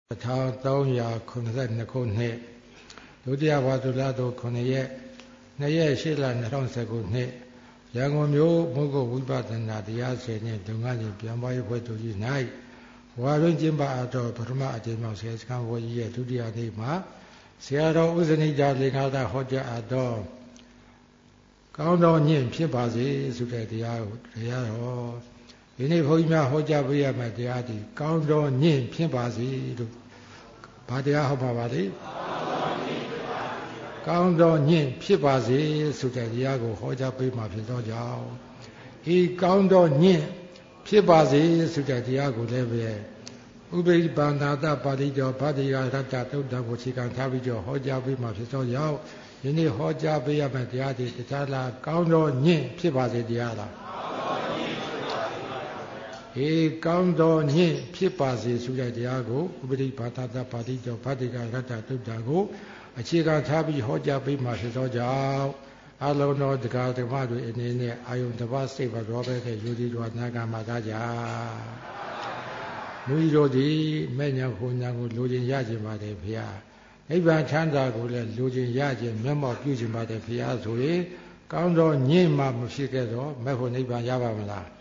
1392ခုနှစ်ဒုတိယဝါဆိုလတော်9ရက်2ရက်8လ2019နှစ်ရန်ကုန်မြို့မုဂ္ဂဝိပဿနာတရားစင်နှင့်လုပ်ငန်းစဉ်ပြန်ပွားရေးဖွဲ့သူကြီး၌ဝါရင်းကျင်းပအပ်သောပထမအကြိမ်မြောက်ဆရာစခန်းဝကြီးရဲ့ဒုတိယနေ့မှာဆရာတော်ဥဇနိတာလင်္ကာတာဟောကြားအပ်သောကောင်းသောညင့်ဖြစ်ပါစေဆိုတဲ့တရားကိုတော်ဒီနေ့ဘုန်းကြီးများဟောကြားပေးရမယ့်တရားဒီကောင်းသောညင့်ဖြစ်ပါစေလို့ဘာတရားဟောပါပါလဲကောင်းသောညင့်ဖြစ်ပါစေဆိုတဲ့တရားကိုဟောကြားပေးမှာဖြစ်သောကြောင့်ဤကောင်းသောညင့်ဖြစ်ပါစေဆိုတဲ့တရားကိုလည်းပဲဥပိ္ပန္နာတပါဠိတော်ဗတ္တိယရတ္တသုတ်တံကိုခြေခံထားပြီးတော့ဟောကြားပေးမှာဖြစ်သောကြောင့်ယနေ့ဟောကြားပေးရမယ့်တရားဒီတရားလားကောင်းသောညင့်ဖြစ်ပါစေတရားလားကောင်းသောညင့်ဖြစ်ပါစေဆိုတဲ့တရားကိုဥပရိဘာသာတပါဠိတော်ဗတ္တိကရတ္တသုတ်တံကိုအခြေခံထားပြီးဟောကြားပေးမှာဖြစ်သောကြောင့်အလုံးတော်တရားဓမ္မတွေအနေနဲ့အာယုန်တစ်ပါးစိတ်ပါတော်ပဲတဲ့ယူဒီတော်နာဂမှာသားကြလူကြီးတို့သည်မဲ့ညာဟိုညာကိုလိုချင်ရခြင်းပါတယ်ဖေဟာနိဗ္ဗာန်ချမ်းသာကိုလည်းလိုချင်ရခြင်းမျက်မှောက်ပြုခြင်းပါတယ်ဖေဟာဆိုရင်ကောင်းသောညင့်မှမဖြစ်ခဲ့တော့မဲ့ဖို့နိဗ္ဗာန်ရပါမလား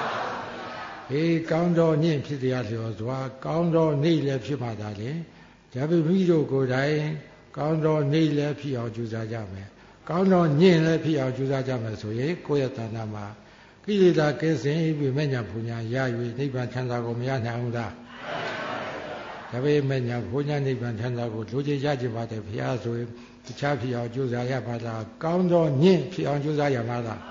ကောင်းသောညင့်ဖြစ်တရားလျော်စွာကောင်းသောနေ့လည်းဖြစ်ပါတာလေဒါပေမဲ့တို့ကိုယ်တိုင်ကောင်းသောနေ့လည်းဖြစ်အောင်ကြိုးစားကြမယ်ကောင်းသောညင့်လည်းဖြစ်အောင်ကြိုးစားကြမယ်ဆိုရင်ကိုယ့်ရဲ့တဏ္ဍာမှာကိလေသာကင်းစင်ပြီးမဲ့ညာဘုညာရ၍နိဗ္ဗာန်ချမ်းသာကိုမရနိုင်ဘူးလားဒါပေမဲ့ညာဘုညာနိဗ္ဗာန်ချမ်းသာကိုလိုချင်ရကြပါတဲ့ဘုရားဆိုရင်တခြားဖြစ်အောင်ကြိုးစားရပါလားကောင်းသောညင့်ဖြစ်အောင်ကြိုးစားရမှာလား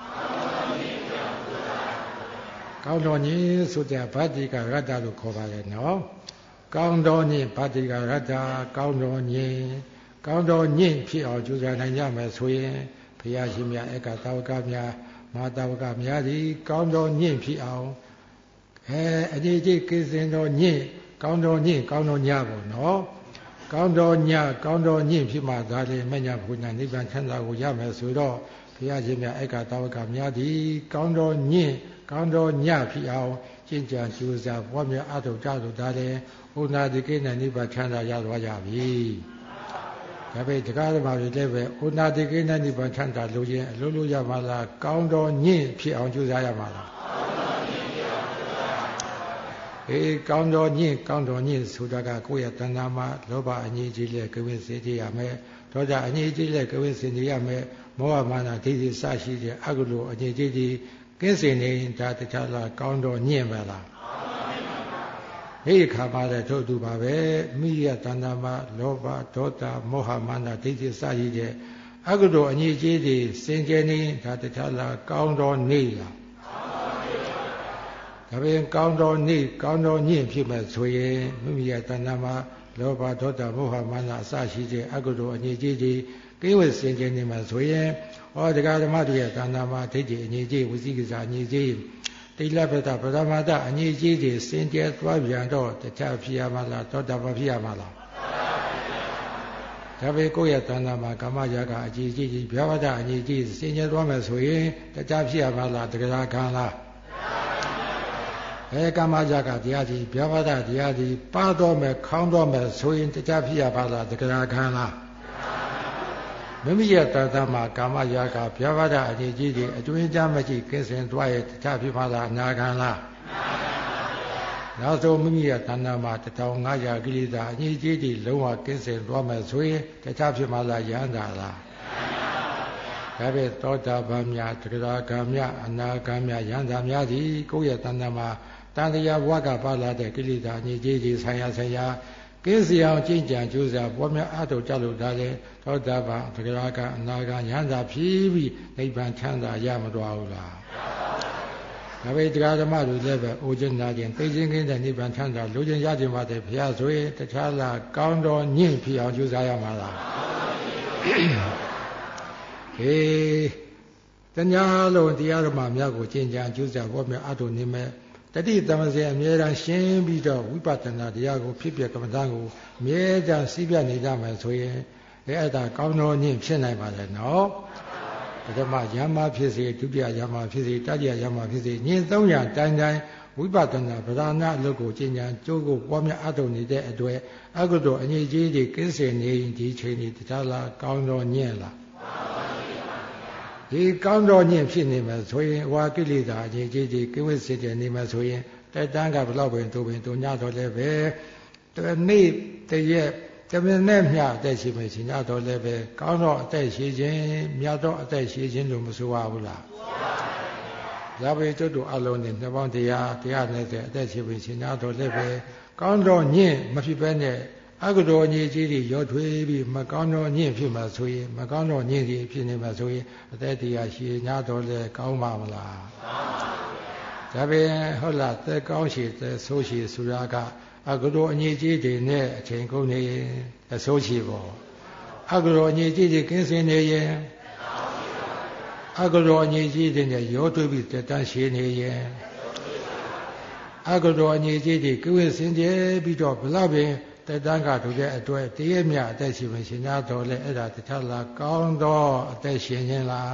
ကောင်းတော်ညင်ဆိုတဲ့ဗတ္တိကရတ္တလို့ခေါ်ပါလေနော်ကောင်းတော်ညင်ဗတ္တိကရတ္တကောင်းတော်ညင်ကောင်းတော်ညင်ဖြစ်အောင်ကြိုးစားနိုင်ကြမယ်ဆိုရင်ဘုရားရှင်များဧကတာဝကများမာတာဝကများသည်ကောင်းတော်ညင်ဖြစ်အောင်အကြိတ်ကြိတ်ကိစ္စင်တော်ညင်ကောင်းတော်ညင်ကောင်းတော်ညပေါ့နော်ကောင်းတော်ညကောင်းတော်ညင်ဖြစ်မှသာလေမညာဘုညာနိဗ္ဗာန်ချမ်းသာကိုရမယ်ဆိုတော့ဘုရားရှင်များဧကတာဝကများသည်ကောင်းတော်ညင်ကောင်းတော်ညဖြစ်အောင်ကျင့်ကြံကြိုးစားပွားများအထောက်ကြလို့ဒါလည်းဥနာတိကိနဲ့နိဗ္ဗာန်ချမ်းသာရသွားကြပြီ။ဒါပေမဲ့တရားဓမ္မတွေလည်းပဲဥနာတိကိနဲ့နိဗ္ဗာန်ချမ်းသာလို့ရင်အလုံးလို့ရမှာလားကောင်းတော်ညင့်ဖြစ်အောင်ကြိုးစားရမှာလားကောင်းတော်ညင့်ဆိုတာကကိုယ့်ရဲ့တဏ္ဍာမှာလောဘအငြိကြီးလည်းကဝိစေတရမယ်ဒေါသအငြိကြီးလည်းကဝိစေတရမယ်မောဟမာနဒိဋ္ဌိစရှိတဲ့အကုသိုလ်အငြိကြီးကင်းစင်နေတာတခြားလားကောင်းတော်ညင့်ပါလားဒီခါပါတဲ့ထို့သူပါပဲမိရတဏ္ဍာမှာလောဘဒေါသမောဟမာနဒိဋ္ဌိစရှိတဲ့အကုသိုလ်အငြိကြီးတွေစင်ကြယ်နေတာတခြားလားကောင်းတော်နေလားဒါပြင်ကောင်းတော်နေကောင်းတော်ညင့်ဖြစ်မဲ့ဆိုရင်မိရတဏ္ဍာမှာလောဘဒေါသမောဟမာနအစရှိတဲ့အကုသိုလ်အငြိကြီးတွေကိဝေစင်ကြယ်နေမှာဆိုရင်တရားဓမ္မတွေရဲ့တဏ္ဍာမှာဒိဋ္ဌိအငြိကြီးဝိသိကိစ္စအငြိကြီးတိလပတ္တပရမတ္တအငြိကြီးတွေစင်ကြယ်သွားပြန်တော့တခြားဖြစ်ရမှာလားသောတာပန်ဖြစ်ရမှာလားဒါပေကိုယ့်ရဲ့တဏ္ဍာမှာကာမရာဂအငြိကြီးဗျာဝတ္တအငြိကြီးစင်ကြယ်သွားမယ်ဆိုရင်တခြားဖြစ်ရမှာလားတရားခံလားကာမရာဂတရားကြီးဗျာဝတ္တတရားကြီးပါတော့မယ်ခေါင်းတော့မယ်ဆိုရင်တခြားဖြစ်ရပါလားတရားခံလားမိမိရဲ့တဏ္ဍာမှာကာမရာဂဗျာပါဒအငြိကြီးတွေအတွင်းကြမကြည့်ကင်းစင်သွားရဲ့တခြားဖြစ်ပါလားအနာခံလားနောက်ဆုံးမိမိရဲ့တဏ္ဍာမှာ1500ကိလေသာအငြိကြီးတွေလုံးဝကင်းစင်သွားမယ်ဆိုရင်တခြားဖြစ်ပါလားယန္တာလားဒါပဲသောတာပန်များသရဂံများအနာဂံများယန္တာများသည်ကိုယ့်ရဲ့တဏ္ဍာမှာတန်တရားဘဝကပါလာတဲ့ကိလေသာအငြိကြီးတွေဆရာကင်းစီအောင်ကျင့်ကြံကြိုးစားပွားများအထောက်ကြလို့ဒါလည်းသောတာပန်သရဂံအနာဂံယန္တာဖြစ်ပြီးနိဗ္ဗာန်ချမ်းသာရမတော်ဘူးလားဒါပေတရားဓမ္မတွေလည်းပဲအိုခြင်းနာခြင်းသိခြင်းကင်းတဲ့နိဗ္ဗာန်ချမ်းသာလိုချင်ရခြင်းပါတဲ့ဘုရားဆိုရင်တခြားလားကောင်းတော်ညင့်ဖြစ်အောင်ကြိုးစားရမှာလားတညာလုံးတရားဓမ္မများကိုကျင့်ကြံကြိုးစားပွားများအထောက်နေမဲ့တတိတမစေအမြဲတမ်းရှင်းပြီးတော့ဝိပဿနာတရားကိုဖြစ်ပြကမ္မဋ္ဌာန်းကိုအမြဲတမ်းစီးပြနေကြမယ်ဆိုရင်အဲ့ဒါကောင်းတော်ညင့်ဖြစ်နိုင်ပါလေနော်ပထမယမဖြစ်စေဒုတိယယမဖြစ်စေတတိယယမဖြစ်စေညင်300တိုင်းဝိပဿနာဗဒနာအလုပ်ကိုကျင့်ကြံကျိုးကိုပွားများအထုတ်နေတဲ့အတွေ့အကုသိုလ်အငြိကြီးတွေကင်းစင်နေဒီချိန်ဒီတရားလားကောင်းတော်ညင့်လားဒီကောင်းတော်ညင့်ဖြစ်နေမှာဆိုရင်ဝါကိလေသာအငြိကြီးတွေကိဝိစေတနေမှာဆိုရင်တိုက်တန်းကဘလောက်ပင်တို့ညတော်လည်းပဲတနေ့တရက်တမင်းနဲ့မြအသက်ရှိမယ်ရှင်ညတော်လည်းပဲကောင်းတော့အသက်ရှိခြင်းမြတ်တော့အသက်ရှိခြင်းလို့မဆိုရဘူးလားရပါကျွတ်တို့အလုံးနဲ့နှစ်ပေါင်းတရားနဲ့အသက်ရှိပြီရှင်ညတော်လည်းပဲကောင်းတော့ညင့်မဖြစ်ဘဲနဲ့အကုသိုလ်အငြိကြီးတွေရောထွေးပြီးမကောင်းတော့ညင့်ဖြစ်မှာဆိုရင်မကောင်းတော့ညင့်တွေဖြစ်နေမှာဆိုရင်အသက်တရားရှိညတော်လည်းကောင်းပါမလားဒါပေမဲ့ဟုတ်လားသက်ကောင်းရှိသက်ဆိုးရှိဆိုတာကအကုသိုလ်အငြိကြီးတွေနဲ့အချိန်ကုန်နေအဆိုးရှိပေါ့အကုသိုလ်အငြိကြီးတွေကင်းစင်နေရင်အကုသိုလ်အငြိကြီးတွေနဲ့ရောထွေးပြီးတက်တန်းရှိနေရင်အကုသိုလ်အငြိကြီးတွေကိဝေစင်ကြဲပြီးတော့ဘလောက်ပင်တက်တန်းကတို့တဲ့အတွက်တည့်ရမြအသက်ရှင်ရှင်များတော်လဲအဲ့ဒါတခြားလားကောင်းတော့အသက်ရှင်ခြင်းလား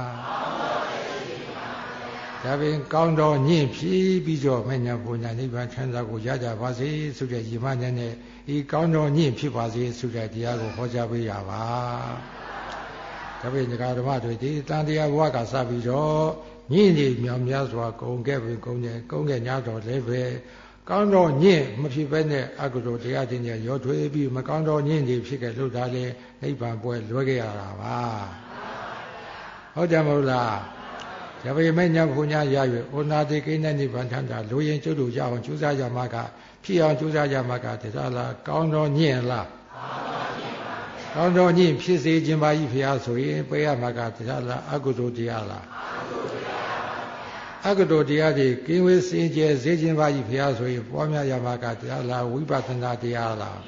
ဒါပင်ကောင်းတော့ညင့်ဖြီးပြီးတော့မညာပူညာနိဗ္ဗာန်ချမ်းသာကိုရကြပါစေဆိုတဲ့ရည်မှန်းချက်နဲ့ဤကောင်းတော့ညင့်ဖြစ်ပါစေဆိုတဲ့တရားကိုဟောကြားပေးရပါဒါပင်ဒကာဓမ္မတွေဒီတန်တရားဘဝကစပြီးတော့ညင့်နေမြောင်များစွာကုန်ခဲ့ပြီကုန်ခဲ့냐တော်လည်းပဲကောင်းတော့ညင့်မဖြစ်ဘဲနဲ့အကုသိုလ်တရားတွေနဲ့ရောထွေးပြီးမကောင်းတော့ညင့်တွေဖြစ်ခဲ့လို့ဒါလည်းနိဗ္ဗာန်ပွဲလွဲခဲ့ရတာပါဟုတ်တယ်မဟုတ်လားဒါပေမဲ့ညာဘုညာရ၍ဩနာတိကိနဲ့နိဗ္ဗာန်ထံတာလူရင်ကျွတ်တို့ရအောင်ကြိုးစားကြမှာကဖြစ်အောင်ကြိုးစားကြမှာကတရားလားကောင်းတော့ညင့်လားကောင်းတော့ညင့်ဖြစ်စေခြင်းပါကြီးဖရာဆိုရင်ပေးရမှာကတရားလားအကုသိုလ်တရားလားအကုသိုလ်တရားတွေကင်းဝေးစင်ကြယ်စေခြင်းပါကြီးဖရာဆိုရင်ပွားများရမှာကတရားလားဝိပဿနာတရားလား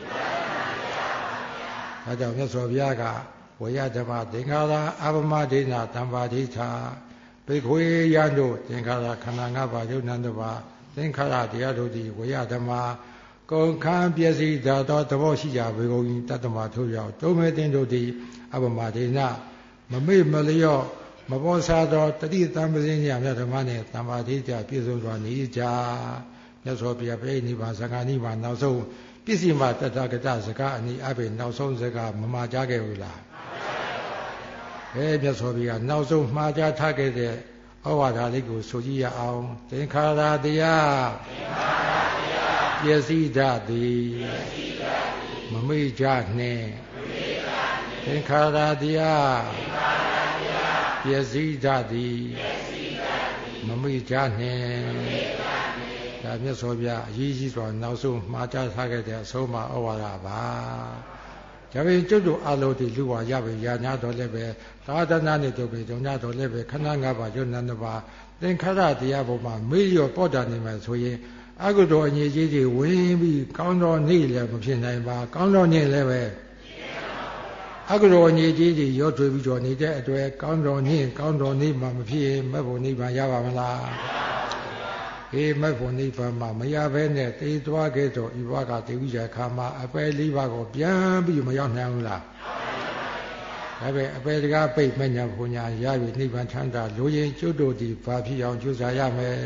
ဒါကြောင့်မြတ်စွာဘုရားကဝေယဓမ္မသင်္ခါရအပမဒိနာတံပါဒိဋ္ဌာဘိက္ခွေယံတို့သင်္ခါရခန္ဓာ၅ပါးယုံနံတပါသင်္ခါရတရားတို့သည်ဝေယဓမ္မကုန်ခန်းပျက်စီးသာသောသဘောရှိကြဘေကုန်တတ္တမထို့ရောက်တုံးမဲ့တင်တို့သည်အပမဒိနာမမေ့မလျော့မပေါ်စားသောတတိတံပစင်းညာမြတ်ဓမ္မနဲ့တံပါတိကြပြည့်စုံစွာနေကြမြတ်စွာဘုရားပြိဋိဘံသံဃာနိဗ္ဗာန်နောက်ဆုံးပစ္စည်းမတတကတစကားအနိအဘိနောက်ဆုံးစကားမမှားကြခဲ့ဘူးလားမြတ်စွာဘုရားနောက်ဆုံးမှားကြထားခဲ့တဲ့ဩဝါဒလေးကိုဆိုကြည့်ရအောင်သင်္ခါရတရားပျက်စီးတတ်သည်မမေ့ကြနှင့်သင်္ခါရတရားပျက်စီးတတ်သည်မမေ့ကြနှင့်ဒါမြတ်စွာဘုရားအရေးကြီးစွာနောက်ဆုံးမှားကြထားခဲ့တဲ့အဆုံးအမဩဝါဒပါဒါပေမဲ့ကျွတ်တို့အလုံးဒီလူဝါရပဲရာညာတော်လည်းပဲသာသနာနဲ့တို့ပဲကြောင့်ညာတော်လည်းပဲခန္ဓာ၅ပါးယုံနာ၅ပါးသင်္ခါရတရားပေါ်မှာမေ့လျော့ပေါ်တာနေမှာဆိုရင်အကုသိုလ်အငြိကြီးတွေဝင်ပြီးကောင်းတော်နေလည်းမဖြစ်နိုင်ပါကောင်းတော်နေလည်းပဲအကုသိုလ်အငြိကြီးတွေရောထွေးပြီးတော့နေတဲ့အတွက်ကောင်းတော်နေကောင်းတော်နေမှမဖြစ်ရင်မဲ့ဖို့နိဗ္ဗာန်ရပါမလားမဲ့ဖို့နိဗ္ဗာန်မှာမရဘဲနဲ့တေးသွားခဲ့တော့ဤဘဝကတေဝိဇ္ဇာခါမှာအပယ်လေးပါးကိုပြန်ပြီးမရောက်နိုင်ဘူးလားဒါပဲအပယ်တကားပိတ်မညာဘုညာရပြီနိဗ္ဗာန်ချမ်းသာလိုရင်ကျွတ်တို့ဒီဘာဖြစ်အောင်ကြိုးစားရမယ်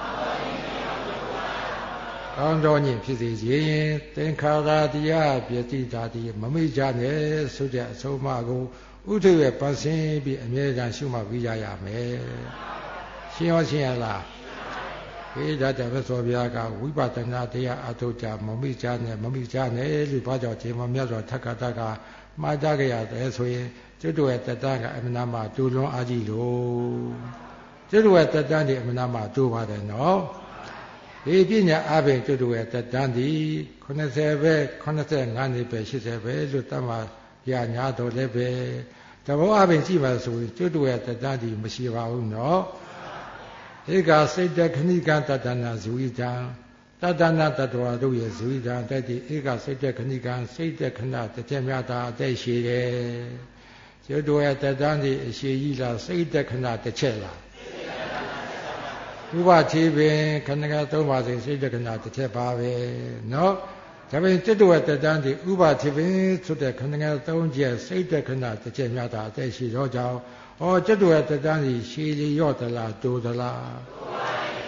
ကောင်းတော်ညင်ဖြစ်စေရင်သင်္ခါရတရားပျက်စီးတာဒီမမိကြနဲ့ဆိုတဲ့အဆုံးအမကိုဥထုရဲ့ပန်းစင်းပြီးအမြဲတမ်းရှုမှတ်ပြီးကြရမယ်ရှင်းရောရှင်းရလားဒါကြောင့်မြတ်စွာဘုရားကဝိပဿနာတရားအထုတ်ကြမမိကြနဲ့လို့ဘာကြောင့်ဒီမှာမြတ်စွာထက္ကတကမှားကြကြရတယ်ဆိုရင်ကျွတ်တို့ရဲ့တတန်းကအမနာမတူလွန်အားကြီးလို့ကျွတ်တို့ရဲ့တတန်းဒီအမနာမတူပါတယ်နော်ဒီပညာအပြင်ကျွတ်တို့ရဲ့တတန်းဒီ80ပဲ85နှစ်ပဲ80ပဲလို့တတ်မှရညာတော်လည်းပဲတဘောအပြင်ကြည့်ပါဆိုရင်ကျွတ်တို့ရဲ့တတန်းဒီမရှိပါဘူးနော်ဧကစိတ်တခဏိကတတနာဇဝိတံတတနာတတဝါတို့ရဲ့ဇဝိတံတက်ဒီဧကစိတ်တခဏိကစိတ်တခဏတစ်ချက်မြတ်တာအသက်ရှိတယ်ကျွတ်တို့ရဲ့တတန်းဒီအရှိကြီးလားစိတ်တခဏတစ်ချက်လားဥပတိပင်ခဏကသုံးပါစေစိတ်တခဏတစ်ချက်ပါပဲနော်ဒါပေမဲ့ကျွတ်တို့ရဲ့တတန်းဒီဥပတိပင်ဆိုတဲ့ခဏကသုံးချက်စိတ်တခဏတစ်ချက်မြတ်တာအသက်ရှိတော့ကြောင့်ကျွတ်တို့ရဲ့တတန်းစီရှည်လျော့သလားတိုးသလား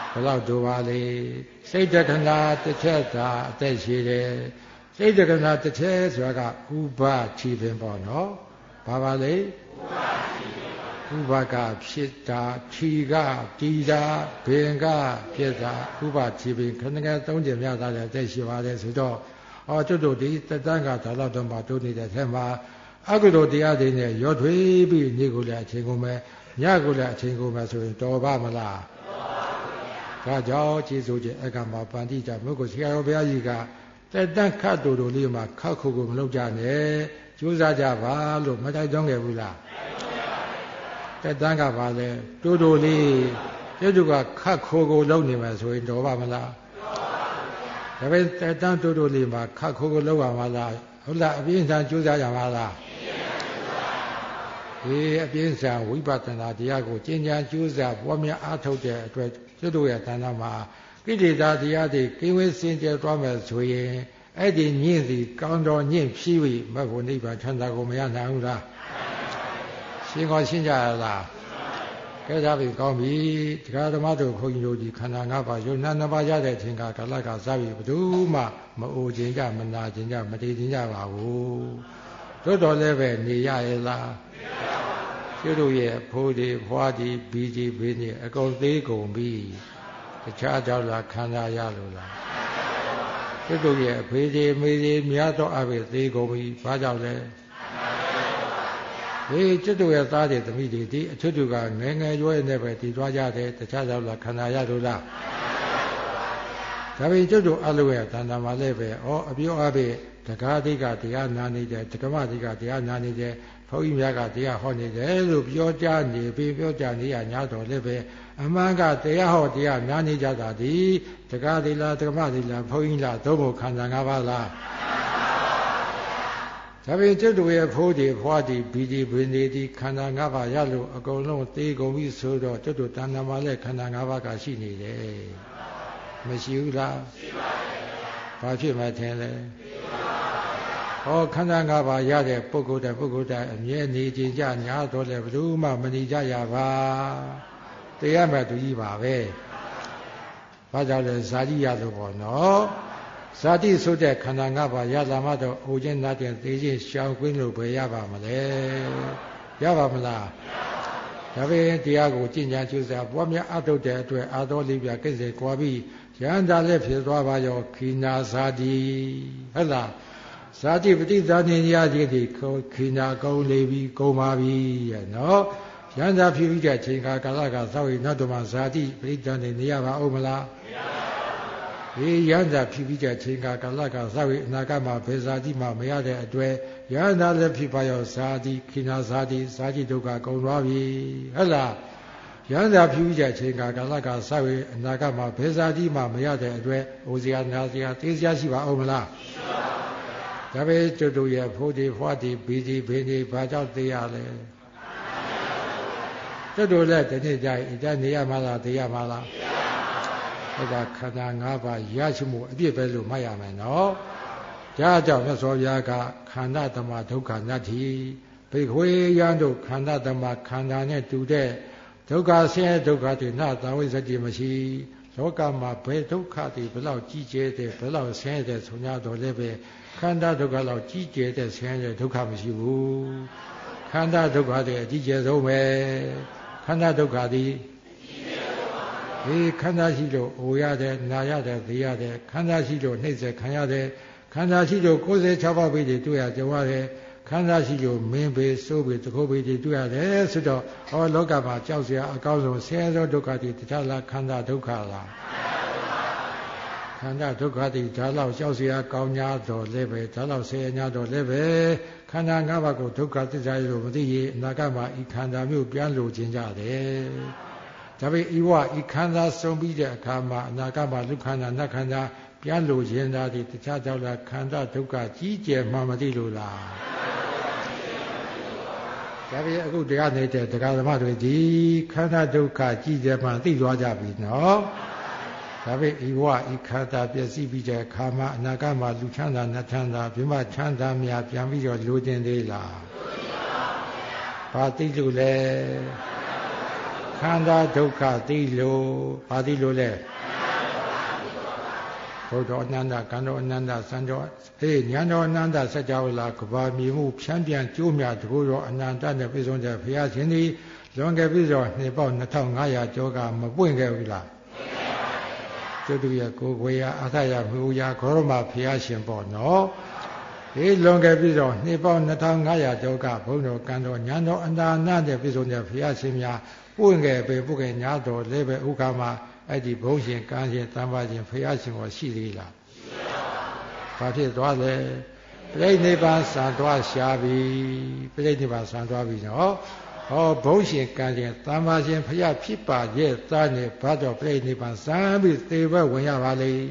ဘယ်လောက်တို့ပါလေစိတ်တက္ကနာတစ်ချက်သာအသက်ရှိတယ်စိတ်တက္ကနာတစ်ချက်ဆိုတာကဥပချီပင်ပေါ့နော်ဘာပါလေဥပကဖြစ်တာခြီကတီတာဘင်ကဖြစ်တာဥပချီပင်ခဏငယ်သုံးကျင်မြတ်သားတဲ့အသက်ရှိပါတယ်ဆိုတော့ကျွတ်တို့ဒီတတန်းကဒါတော့တော့မှတို့နေတဲ့ထဲမှာအကုသိုလ်တရားတွေနဲ့ရောထွေးပြီးနေ့ကိုလည်းအချိန်ကုန်မယ်ညကိုလည်းအချိန်ကုန်မယ်ဆိုရင်တော်ပါမလားဒါကြောင့်ကျေးဇူးချင်းအကမပန္တိတာမြို့ကိုဆရာတော်ဘုရားကြီးကတက်တန်းခတ်တူတူလေးမှာခတ်ခုကိုမလုပ်ကြနဲ့ကြိုးစားကြပါလို့မတိုက်တွန်းခဲ့ဘူးလားတက်တန်းကပါလေတူတူလေးကျွတ်ကခတ်ခိုးကိုလုပ်နေမယ်ဆိုရင်တော်ပါမလားဒါပေမဲ့တက်တန်းတူတူလေးမှာခတ်ခိုးကိုလုပ်ရမှာလားဟုတ်လားအပြင်းထန်ကြိုးစားကြပါလားဒီအပြင်းထန်ဝိပဿနာတရားကိုကျင့်ကြံကြိုးစားပွားများအားထုတ်တဲ့အတွက်ကျွတ်တို့ရဲ့ဌာနမှာကိလေသာတရားတွေကင်းဝေးစင်ကြယ်သွားမယ်ဆိုရင်အဲ့ဒီညင့်စီကောင်းတော်ညင့်ဖြည့်ပြီးမဘုံနိဗ္ဗာန်ချမ်းသာကိုမရနိုင်ဘူးလားရှင်းကောရှင်းကြရလားကဲကြပြီကောင်းပြီတရားဓမ္မတို့ခွန်ကြီးတို့ဒီခန္ဓာ၅ပါးယုံနာ၅ပါးရတဲ့အချိန်ကကာလကစပြီးဘယ်သူမှမအိုခြင်းကြမနာခြင်းကြမတည်ခြင်းကြပါဘူးတို့တော်လည်းပဲနေရရဲ့လားကျွတ်တို့ရဲ့ဖိုးဒီဖွားဒီဘီဒီဘေးနေအကုန်သေးကုန်ပြီတခြားကြောင့်လားခန္ဓာရလို့လားကျွတ်တို့ရဲ့အဖေဒီမေဒီများတော့အဖေသေးကုန်ပြီဘာကြောင့်လဲကျွတ်တို့ရဲ့သားတွေသမီးတွေဒီအချွတ်တူကငယ်ငယ်ရွယ်နေပဲတည်သွားကြတယ်တခြားကြောင့်လားခန္ဓာရလို့လားဒါပေမဲ့ကျွတ်တို့အလုံးရဲ့တဏ္ဍာမှာလည်းပဲအပြောအဖေတက္ကသိကတရားနာနေတယ်တက္ကမသိကတရားနာနေတယ်ဘုန်းကြီးများကတရားဟောနေတယ်လို့ပြောကြနေပြီးပြောကြနေရညာတော်လည်းပဲအမှန်ကတရားဟောတရားနာနေကြတာဒီတက္ကသိလားတက္ကမသိလားဘုန်းကြီးလားသုံးဖို့ခန္ဓာ၅ပါးလားဒါပေမဲ့ကျွတ်တို့ရဲ့ဖိုးဒီဖွားဒီဘီဒီဘင်းဒီခန္ဓာ၅ပါးရလို့အကုန်လုံးသေကုန်ပြီဆိုတော့ကျွတ်တို့တဏ္ဍာမှာလည်းခန္ဓာ၅ပါးကရှိနေတယ်မရှိဘူးလားရှိပါရဲ့ဘာဖြစ်မှထင်လဲခန္ဓာ၅ပါးရတဲ့ပုဂ္ဂိုလ်တိုင်းအမြဲနေကြကြညာတော့လည်းဘယ်သူမှမနေကြရပါတရားမဲ့သူကြီးပါပဲဘာကြောင့်လဲဇာတိရလို့ပေါ့နော်ဇာတိဆိုတဲ့ခန္ဓာ၅ပါးရလာမှတော့အိုခြင်းနာခြင်းသိခြင်းရှောင်ကွင်းလို့ပဲရပါမလဲရပါမလားဒါပေမဲ့တရားကိုကျင့်ကြံကြိုးစားပွားများအထုတ်တဲ့အတွက်အာသောလေးပြကိစ္စကွာပြီးရဟန္တာလည်းဖြစ်သွားပါရောခိနာဇာတိဟုတ်လားဇာတိပฏิဇာတိရခြင်းဒီခိနာကုံလေးပြီးကုံပါပြီရဲ့နော်ရဟန္တာဖြစ်ပြီးတဲ့အချိန်ကာလကသောက်ရင်နောက်တော့မှဇာတိပฏิဇာတိနေရပါဦးမလားမရပါဘူးဒီရဟန္တာဖြစ်ပြီးတဲ့အချိန်ကာလကသောက်ရင်အနာဂတ်မှာဘယ်ဇာတိမှမရတဲ့အတွက်ရဟန္တာလည်းဖြစ်ပါရောဇာတိခိနာဇာတိဒုက္ခကုန်သွားပြီဟုတ်လားရဟန္တာဖြစ်ပြီးတဲ့အချိန်ကာလကသောက်ရင်အနာဂတ်မှာဘယ်ဇာတိမှမရတဲ့အတွက်အိုဇာနာဇာသိစရာရှိပါဦးမလားဒါပေမဲ့တို့ရဲ့ဖိုးဒီဖွားဒီဘီဒီဘင်းဒီဘာကြောင့်သိရလဲတို့လည်းဒီနေ့ကျရင်အကြနေရမှာလားသိရမှာလားသိရပါဘူးခန္ဓာ၅ပါးရရှိမှုအပြည့်ပဲလို့မှတ်ရမယ်နော်ဒါကြောင့်မြတ်စွာဘုရားကခန္ဓာသမဒုက္ခနတ္တိဘိခွေယံတို့ခန္ဓာသမခန္ဓာနဲ့တူတဲ့ဒုက္ခဆင်းရဲဒုက္ခတွေနာသဝိဇ္ဇတိမရှိလောကမှာဘယ်ဒုက္ခတွေဘယ်လောက်ကြီးကျယ်တယ်ဘယ်လောက်ဆင်းရဲတယ်ဆိုကြတော့လည်းပဲခန္ဓာဒုက္ခလောက်ကြီးကျယ်တဲ့ဆင်းရဲဒုက္ခမရှိဘူးခန္ဓာဒုက္ခတွေအကြီးကျယ်ဆုံးပဲခန္ဓာဒုက္ခသည်ဒီခန္ဓာရှိလို့အိုရတယ်နာရတယ်သိရတယ်ခန္ဓာရှိလို့နှိမ့်ဆက်ခံရတယ်ခန္ဓာရှိလို့96ပါးပိတွေတွေ့ရကြွားတယ်ခန္ဓာရှိလို့မင်းပေစိုးပေတကုတ်ပေတွေတွေ့ရတယ်ဆိုတော့လောကမှာကြောက်စရာအကောင်းဆုံးဆင်းရဲသောဒုက္ခတွေတခြားလားခန္ဓာဒုက္ခလားခန္ဓာဒုက္ခတွေဒါလောက်ကြောက်စရာကောင်း냐တော့လည်းပဲဒါလောက်ဆင်းရဲ냐တော့လည်းပဲခန္ဓာ၅ပါးကိုဒုက္ခသစ္စာလို့မသိရင်အနာဂတ်မှာဤခန္ဓာမျိုးပြန်လိုခြင်းကြတယ်ဒါပေမဲ့ဤခန္ဓာဆုံးပြီးတဲ့အခါမှာအနာဂတ်မှာလူခန္ဓာနတ်ခန္ဓာပြန်လိုခြင်းသားဒီတခြားကြောင့်လားခန္ဓာဒုက္ခကြီးကျယ်မှမသိလို့လားဒါပေမဲ့အခုတရားနေတဲ့တရားဓမ္မတွေဒီခန္ဓာဒုက္ခကြီးကျယ်မှသိသွားကြပြီနော်ဒါပေမဲ့ဤခန္ဓာပျက်စီးပြီးတဲ့အခါမှာအနာဂတ်မှာလူချမ်းသာနတ်ချမ်းသာပြမချမ်းသာများပြန်ပြီးတော့လိုချင်သေးလားဘာသိလို့လဲခခန္ဓာဒုက္ခသိလို့ဘာသိလို့လဲဘုဒ္ဓအနန္တကံတော်အနန္တစံတော်ဉာဏ်တော်အနန္တစัจ java လာကဘာမြေမှုဖြန်းပြန်ကျိုးမြတကူတော်အနန္တနဲ့ပြည့်စုံတဲ့ဘုရားရှင်သည်လွန်ခဲ့ပြီးတော့နှစ်ပေါင်း2500ကျော်ကမပွင့်ခဲ့ဘူးလားကျွတ်တူရကိုကိုရအထရမှုရခေါရမဘုရားရှင်ပေါ့နော်ဒီလွန်ခဲ့ပြီးတော့နှစ်ပေါင်း2500ကျော်ကဘုန်းတော်ကံတော်ဉာဏ်တော်အနန္တနဲ့ပြည့်စုံတဲ့ဘုရားရှင်များပွင့်ခဲ့ပေပွင့်ခဲ့ညာတော်လည်းပဲဥက္ကမအဲ့ဒီဘုန်းရှင်ကံရှင်တမ္ပါရှင်ဘုရားရှင်ကိုရှိသေးလားဘာဖြစ်သွားလဲပြိဋိနိဗ္ဗာန်စံသွားရှာပြီပြိဋိနိဗ္ဗာန်စံသွားပြီနော်ဟောဘုန်းရှင်ကံရှင်တမ္ပါရှင်ဘုရားဖြစ်ပါရဲ့သားနဲ့ဘာတော့ပြိဋိနိဗ္ဗာန်စံပြီးသေဘက်ဝင်ရပါလေ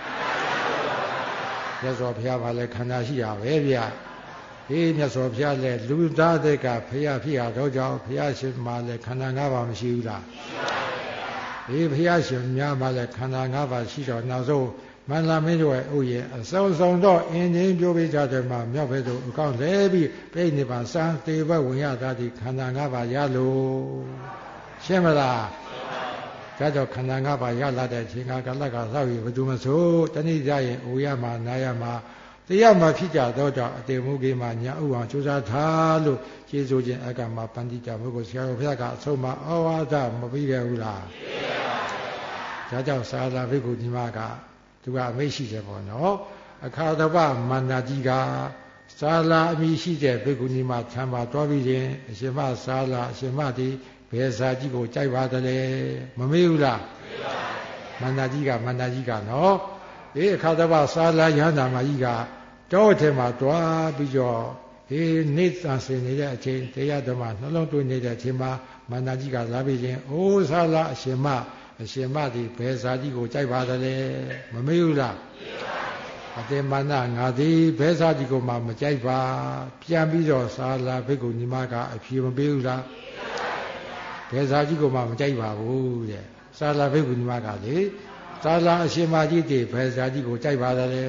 မြတ်စွာဘုရားကလည်းခန္ဓာရှိတာပဲဗျဒီမြတ်စွာဘုရားလည်းလူသားတွေကဘုရားဖြစ်ရတော့ကြောင့်ဘုရားရှင်မှာလည်းခန္ဓာ၅ပါးမရှိဘူးလားဒီဘုရားရှင်များမှာလည်းခန္ဓာ၅ပါးရှိတော့နောက်ဆုံးမန္တမင်းတို့ရဲ့ဥယျာဉ်အစုံစုံတော့အင်းချင်းပြောပြကြတယ်မှာမြောက်ဘက်သို့အကောင့်လဲပြီးပြိဋိနိဗ္ဗာန်စံသေဘက်ဝင်ရတာဒီခန္ဓာ၅ပါးရလို့ရှင်းမလားဒါကြောင့်ခန္ဓာ၅ပါးရလာတဲ့အချိန်ကလက်ကသောက်ရဘယ်သူမဆိုတဏှိကြရင်အိုရမှာနာရမှာတရားမှာဖြစ်ကြတော့ကြောင့်အတေမုကိမှာညာဥအောင်ကြိုးစားထားလို့ကျေးဇူးခြင်းအကမှာပန္တိတာဘုရားဆရာတော်ဘုရားကအဆုံးမဩဝါဒမပြီးခဲ့ဘူးလားဒါကြောင့်သာသနာ့ဘိက္ခုညီမကသူကအမိတ်ရှိတယ်ပေါ့နော်အခါတပမန္တကြီးကသာလာအမိရှိတဲ့ဘိက္ခုညီမဆံပါသွားပြီးရင်အရှင်မသာလာအရှင်မဒီဘယ်စာကြီးကိုကြိုက်ပါတယ်လဲမမေးဘူးလားမန္တကြီးကနော်ဒီအခါတပသာလာရဟန္တာမကြီးကတောထဲမှာတွားပြီးတော့ဒီနေသံစင်နေတဲ့အချိန်တရားဓမ္မနှလုံးသွင်းနေတဲ့အချိန်မှာမန္တကြီးကလာပြီးရင်အိုးသာလာအရှင်မဒီဘယ်စာကြီးကိုကြိုက်ပါတယ်လဲမမေးဘူးလားအတေမန္တငါသည်ဘယ်စာကြီးကိုမှမကြိုက်ပါပြန်ပြီးတော့သာလာဘိက္ခုညီမကအဖြေမပေးဘူးလားဘယ်စာကြီးကိုမှမကြိုက်ပါဘူးတဲ့သာလာဘိက္ခုညီမကလေသာလာအရှင်မကြီးတည်ဘယ်စာကြီးကိုကြိုက်ပါတယ်လဲ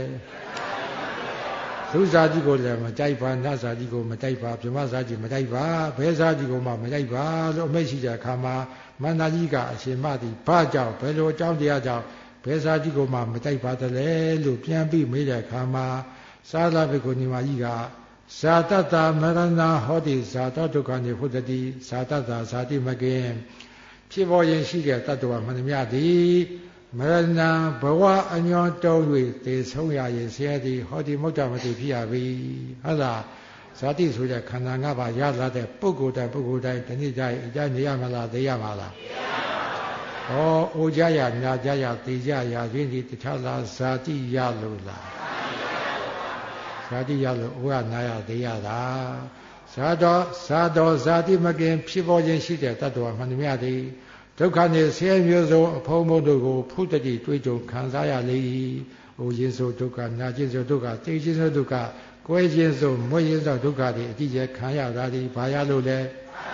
သုစာကြီးကိုလည်းမကြိုက်ပါနတ်စာကြီးကိုမကြိုက်ပါဗြဟ္မစာကြီးမကြိုက်ပါဘယ်စာကြီးကိုမှမကြိုက်ပါလို့အမိတ်ရှိတဲ့အခါမှာမန္တကြီးကအရှင်မသည်ဘာကြောင့်ဘယ်လိုအကြောင်းတရားကြောင့်ဘယ်စာကြီးကိုမှမကြိုက်ပါသလဲလို့ပြန်ပြီးမေးတဲ့အခါမှာသာသဘိက္ခုညီမကြီးကဇာတတမရဏဟောတိဇာတဒုက္ခနိဖုဒတိဇာတတဇာတိမကင်ဖြစ်ပေါ်ရင်ရှိတဲ့တတ္တဝါမှန်သမျှသည်မရဏဘဝအညောတုံး၍သေဆုံးရရင်ဆရာသည်ဟောဒီမုဒ္ဒမတိဖြစ်ရပြီဟုတ်လားဇာတိဆိုတဲ့ခန္ဓာ၅ပါးရလာတဲ့ပုဂ္ဂိုလ်တိုင်းတဏှိကြရင်အကြနေရမလားသိရမလားဟောအိုကြရနာကြရသိကြရခြင်းဒီတခြားလားဇာတိရလို့လားဇာတိရလို့အိုကနာရသိရတာဇာတော်ဇာတိမကင်ဖြစ်ပေါ်ခြင်းရှိတဲ့တတ္တဝါမှန်သမျှသည်ဒုက္ခနှင့်ဆင်းရဲမျိုးစုံအဖုံးဖုံးတို့ကိုဖုတ္တိတွေးကြုံခံစားရလေ၏။အိုခြင်းဆိုဒုက္ခနာခြင်းဆိုဒုက္ခသိခြင်းဆိုဒုက္ခကိုယ်ခြင်းဆိုမွေးခြင်းဆိုဒုက္ခတွေအတိအကျခံရတာဒီဘာရလို့လဲ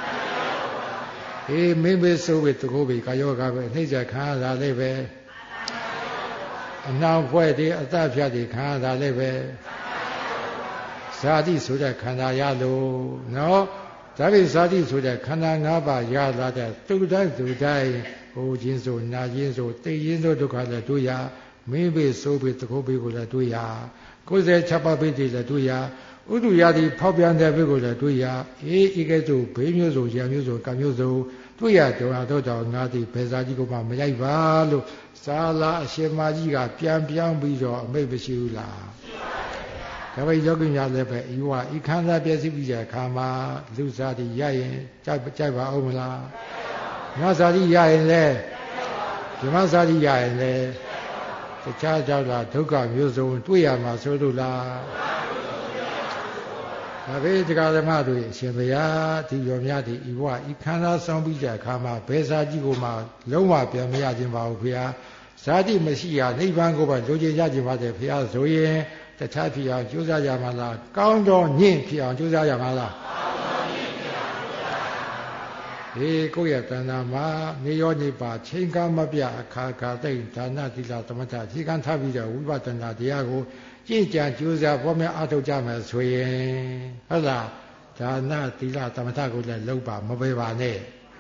အေးမင်းမေဆိုပြီးတကုတ်ပြီးကာယောဂပဲနှိမ့်ချခံရတာလည်းပဲအနှောင်ဖွဲ့တွေအသက်ဖြတ်တွေခံရတာလည်းပဲဇာတိဆိုတဲ့ခန္ဓာရလို့နော်ဒါပေဇာတိဆိုတဲ့ခန္ဓာ၅ပါးရလာတဲ့သူတိုင်းဟိုခြင်းဆိုနာခြင်းဆိုသိခြင်းဆိုဒုက္ခလည်းတွေ့ရမင်းပေဆိုပြီးတကုတ်ပြီးကိုလည်းတွေ့ရ96ပါးပိဋိလည်းတွေ့ရဥဒုရာတိဖောက်ပြန်တဲ့ဘက်ကိုလည်းတွေ့ရအေးဤကဲ့သို့ဘေးမျိုးစုံရံမျိုးစုံကံမျိုးစုံတွေ့ရတော့ကြောင့်ငါသည်ဘယ်စာကြီးကိုမှမရိုက်ပါလို့သာလာအရှင်မကြီးကပြန်ပြောင်းပြီးတော့အမိတ်မရှိဘူးလားဒါပေယောဂီများလည်းပဲဤဝဤခန္ဓာပြည့်စုံပြီးတဲ့အခါမှာလူစားတိရရင်ကြိုက်ပါအောင်မလားငါစားတိရရင်လည်းဓမ္မစားတိရရင်လည်းတခြားကြောင့်လားဒုက္ခမျိုးစုံတွေ့ရမှာဆိုလို့လားဒါပေတရားဓမ္မတို့အရှင်ဘုရားဒီရောများဒီဤဝဤခန္ဓာဆောင်ပြီးတဲ့အခါမှာဘယ်စာကြီးကိုမှလုံးဝပြန်မရခြင်းပါဘူးဘုရားဇာတိမရှိရနိဗ္ဗာန်ကိုပဲလိုချင်ကြခြင်းပါတယ်ဘုရားဆိုရင်တခြားဖြစ်အောင်ကြိုးစားကြမှာလားကောင်းတော်ညင့်ဖြစ်အောင်ကြိုးစားကြမှာလားဒီကိုယ့်ရဲ့တဏ္ဍာမှာနေရောနေပါချိန်ကားမပြအခါခါသိဒါနသီလသမထခြေခံထားပြီးတော့ဝိပဿနာတရားကိုကြင်ကြံကြိုးစားပေါ်များအားထုတ်ကြမယ်ဆိုရင်ဟုတ်လားဒါနသီလသမထကိုလည်းလုပ်ပါမပယ်ပါနဲ့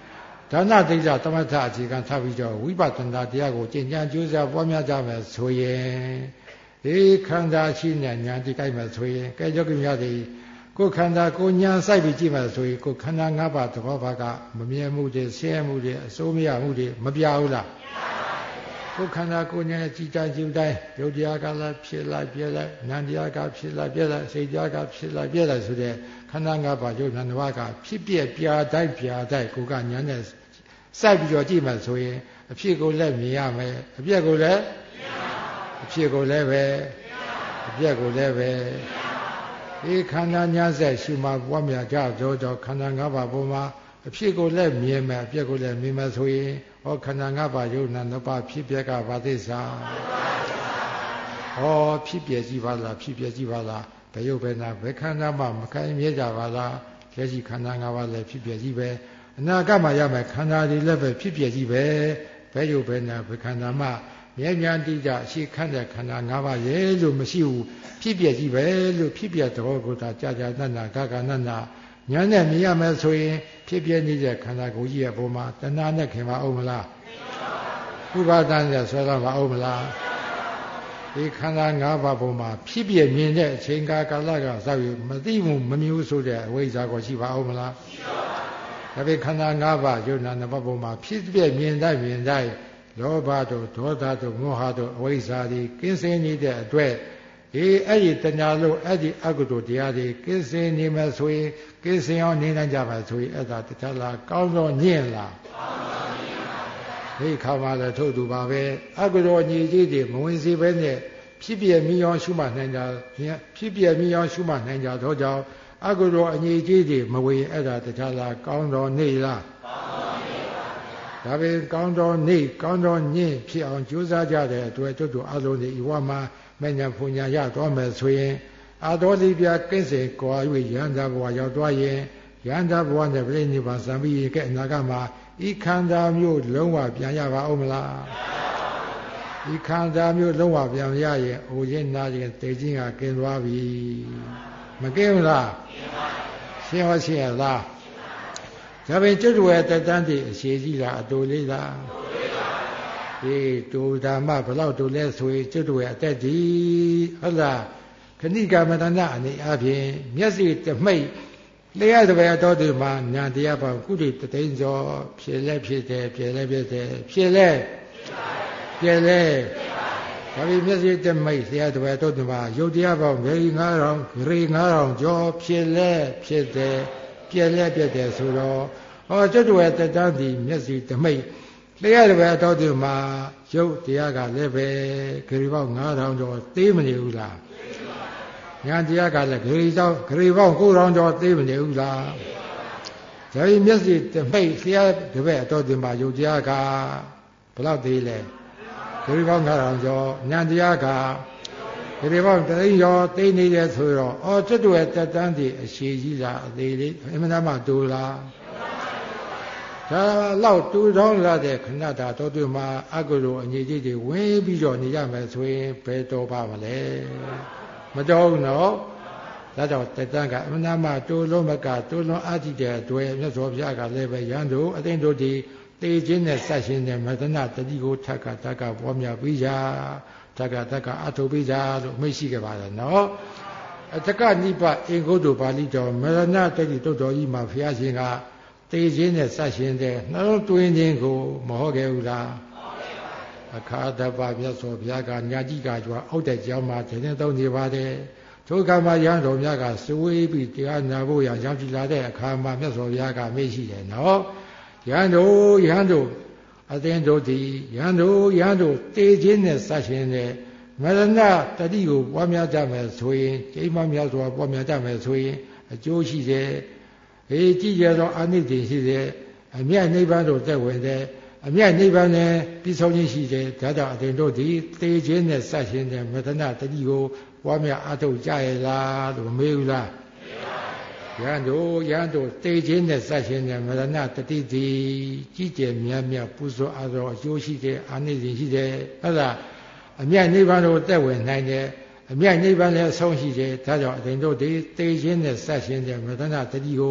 ဒါနတိဋ္ဌသမထအခြေခံထားပြီးတော့ဝိပဿနာတရားကိုကျင့်ကြံကြိုးစားပွားများကြမယ်ဆိုရင်ဒီခန္ဓာရှိတဲ့ဉာဏ်တိကြိုက်မယ်ဆိုရင်ကဲယောဂီများသည်ကိုယ်ခန္ဓာကိုဉာဏ်စိုက်ပြီးကြည့်မယ်ဆိုရင်ကိုယ်ခန္ဓာ၅ပါးသဘောဘာကမမြင်မှုတွေဆင်းရဲမှုတွေအစိုးမရမှုတွေမပြဘူးလားကိုယ်ခန္ဓာကိုဉာဏ်ကြည်တိုင်းကြည်တိုင်းယုတ်တရားကလည်းဖြစ်လိုက်ပြည့်လိုက်နံတရားကဖြစ်လိုက်ပြည့်လိုက်စိတ်တရားကဖြစ်လိုက်ပြည့်လိုက်ဆိုတဲ့ခန္ဓာ၅ပါးယုတ်နံတစ်ပါးကဖြစ်ပြပြတိုင်းပြတိုင်းကိုယ်ကဉာဏ်နဲ့စိုက်ပြီးတော့ကြည့်မှဆိုရင်အဖြစ်ကိုလည်းမြင်ရမယ်အပြက်ကိုလည်းအဖြစ်ကိုလည်းပဲအပြက်ကိုလည်းပဲဒီခန္ဓာညာဆက်ရှိမှပွားများကြတော့ခန္ဓာ၅ပါးပေါ်မှာအဖြစ်ကိုလည်းမြင်မယ်အပြက်ကိုလည်းမြင်မယ်ဆိုရင်ဟောခန္ဓာ၅ပါးယုတ်နံနှစ်ပါးဖြစ်ပြက်ကဘာသစ္စာဟောဖြစ်ပြကြည့်ပါလားဖြစ်ပြကြည့်ပါလားဘယ်ယုတ်ပဲနာဘယ်ခန္ဓာမှမခိုင်မြဲကြပါလားလက်ရှိခန္ဓာ၅ပါးလည်းဖြစ်ပြကြည့်ပဲအနာဂတ်မှာရမယ်ခန္ဓာတွေလည်းပဲဖြစ်ပြကြည့်ပဲဘယ်ယုတ်ပဲနာဘယ်ခန္ဓာမှမြဲမြံတိကြအရှိခန့်တဲ့ခန္ဓာ၅ပါးရဲ့လို့မရှိဘူးဖြစ်ပြကြည့်ပဲလို့ဖြစ်ပြတော်ကိုသာကြာကြာနတ်နာဂဂနတ်နာညာနဲ့မြင်ရမယ်ဆိုရင်ဖြစ်ပြနေတဲ့ခန္ဓာကိုယ်ကြီးရဲ့ပုံမှာတဏှာနဲ့ခင်ပါအောင်မလားဥပါဒဏ်နဲ့ဆွဲလာပါအောင်မလားဒီခန္ဓာ၅ပါးပုံမှာဖြစ်ပြမြင်တဲ့အချိန်ကာလကစပြီးမသိမှုမမြင်ဘူးဆိုတဲ့အဝိဇ္ဇာကိုရှိပါအောင်မလားဒါပေခန္ဓာ၅ပါးယုံနာနှစ်ပါးပုံမှာဖြစ်ပြမြင်တိုင်းမြင်တိုင်းလောဘတို့ဒေါသတို့မောဟတို့အဝိဇ္ဇာတွေကင်းစင်နေတဲ့အတွက်အဲ့ဒီတဏှာလို့အဲ့ဒီအကုသိုလ်တရားတွေကင်းစင်နေမယ်ဆိုရင်ကင်းစင်အောင်နေနိုင်ကြပါဆိုရင်အဲ့ဒါတခြားလားကောင်းတော့ညင့်လားကောင်းတော့ညင့်ပါဗျာဒီခါမှလည်းထို့သူပါပဲအကုသိုလ်ညီကြီးတွေမဝင်စေဘဲနဲ့ဖြစ်ပြမိအောင်ရှုမှတ်နိုင်ကြဖြစ်ပြမိအောင်ရှုမှတ်နိုင်ကြတော့ကြောင့်အကုသိုလ်အညီကြီးတွေမဝင်အဲ့ဒါတခြားလားကောင်းတော့နေလားဒါပေကောင်းတော်နေကောင်းတော်ညင့်ဖြစ်အောင်ကြိုးစားကြတဲ့အတွက်တို့အလုံးဒီဝါမှာမညာဖွညာရသွားမယ်ဆိုရင်အာတော်လိပြကင်းစေကွာ၍ရဟန္တာဘဝရောက်သွားရင်ရဟန္တာဘဝနဲ့ပြိဋိဘံစံပြီးရဲ့အနာဂတ်မှာဤခန္ဓာမျိုးလုံးဝပြန်ရပါဦးမလားဤခန္ဓာမျိုးလုံးဝပြန်ရရင်အိုရင်နာရင်တေခြင်းကကင်းသွားပြီမကင်းဘူးလားကင်းပါပြီရှင်းပါရှင်းရလားဒါပေမဲ့ကျွတ်တော်တက်တန်းတည်းအရှိကြီးလားအတူလေးလားဒီတူဓမ္မဘလောက်တူလဲဆိုရင်ကျွတ်တော်အတက်ဒီဟုတ်လားခဏိကမတနာအနေအပြင်မျက်စိတမိတ်လျှက်တပည့်တော်ဒီမှာညာတရားပေါကုတိတသိန်းကျော်ဖြည့်လဲဖြစ်တယ်ဖြည့်လဲဖြစ်တယ်ဖြည့်လဲဖြည့်လဲဒါပေမဲ့မျက်စိတမိတ်လျှက်တပည့်တော်ဒီမှာယုတ်တရားပေါဂရီ9000ဂရီ9000ကျော်ဖြည့်လဲဖြစ်တယ်ပြည့်လဲပြည့်တယ်ဆိုတော့ဟောကျွတ်တော်တက်တန်းဒီမျက်စိတမိတ်လျှက်တပည့်တော်ဒီမှာယုတ်တရားကလည်းပဲဂရီပေါ9000ကျော်သေးမနေဘူးလားညာတရားကလည်းဂရီပေါင်း9000ကျော်သေးမနေဘူးလားဒါပေမျက်စိတမိတ်လျှက်တပည့်တော်ဒီမှာယုတ်တရားကဘယ်လောက်သေးလဲဂရီပေါင်း9000ကျော်ညာတရားကဒီဘောတသိန်းကျော်သိနေတယ်ဆိုတော့အော်ကျွတ်တော်တက်တန်းတည်းအရှိကြီးလားအသေးလေးအမှန်တမ်းတူလားဒါလောက်တူတောင်းလာတဲ့ခဏတာတော်တွေမှာအကုသိုလ်အညီကြီးတွေဝင်ပြီးတော့နေရမယ်ဆိုရင်ဘယ်တော်ပါမလဲမတော်ဘူးနော်ဒါကြောင့်တက်တန်းကအမှန်တမ်းတူလုံးမကတူလုံးအကြည့်တဲ့အတွက်မြတ်စွာဘုရားကလည်းပဲရန်သူအသိတို့ဒီတေခြင်းနဲ့ဆက်ရှင်တဲ့မတနာတတိကိုထက်ကတက်ကပွားများပြီးကြတက္ကအထုပိကြလို့မိတ်ရှိခဲ့ပါတယ်နော်အတက္ကနိဗ္ဗာန်အင်္ဂုတ္တပါဠိတော်မရဏတတိတုတ်တော်ကြီးမှာဘုရားရှင်ကတေခြင်းနဲ့ဆက်ရှင်တဲ့နှလုံးသွင်းခြင်းကိုမဟုတ်ခဲ့ဘူးလားအခါတပမြတ်စွာဘုရားကညာကြီးကကြွားအောက်တဲ့ကျောင်းမှာသင်္ကေတသုံးနေပါတယ်ထိုအခါမှာရဟန်းတော်များကစဝေးပြီးတရားနာဖို့ရရောက်ကြည်လာတဲ့အခါမှာမြတ်စွာဘုရားကမေ့ရှိတယ်နော်ရဟန်းတို့အသင်တို့သည်ရဟန်းတို့တေခြင်းနဲ့ဆက်ရှင်တဲ့မရဏတတိကိုပွားများကြမယ်ဆိုရင်ကျိမ်းမများစွာပွားများကြမယ်ဆိုရင်အကျိုးရှိတယ်ကြည်ရသောအာနိသင်ရှိတယ်အမြတ်နိဗ္ဗာန်တို့သက်ဝင်တယ်အမြတ်နိဗ္ဗာန်နဲ့ပြည့်စုံခြင်းရှိတယ်ဒါကြောင့်အသင်တို့သည်တေခြင်းနဲ့ဆက်ရှင်တဲ့မရဏတတိကိုပွားများအထုတ်ကြရဲ့လားလို့မေးဘူးလားရဟန်းတို့တေခြင်းနဲ့ဆက်ရှင်တဲ့မရဏတတိသည်ကြီးကျယ်မြတ်မြတ်ပူဇော်အားသောအကျိုးရှိတဲ့အာနိသင်ရှိတယ်ဟုတ်လားအမြတ်နိဗ္ဗာန်ကိုတက်ဝင်နိုင်တယ်အမြတ်နိဗ္ဗာန်လည်းအဆုံးရှိတယ်ဒါကြောင့်အသင်တို့ဒီတေခြင်းနဲ့ဆက်ရှင်တဲ့မရဏတတိကို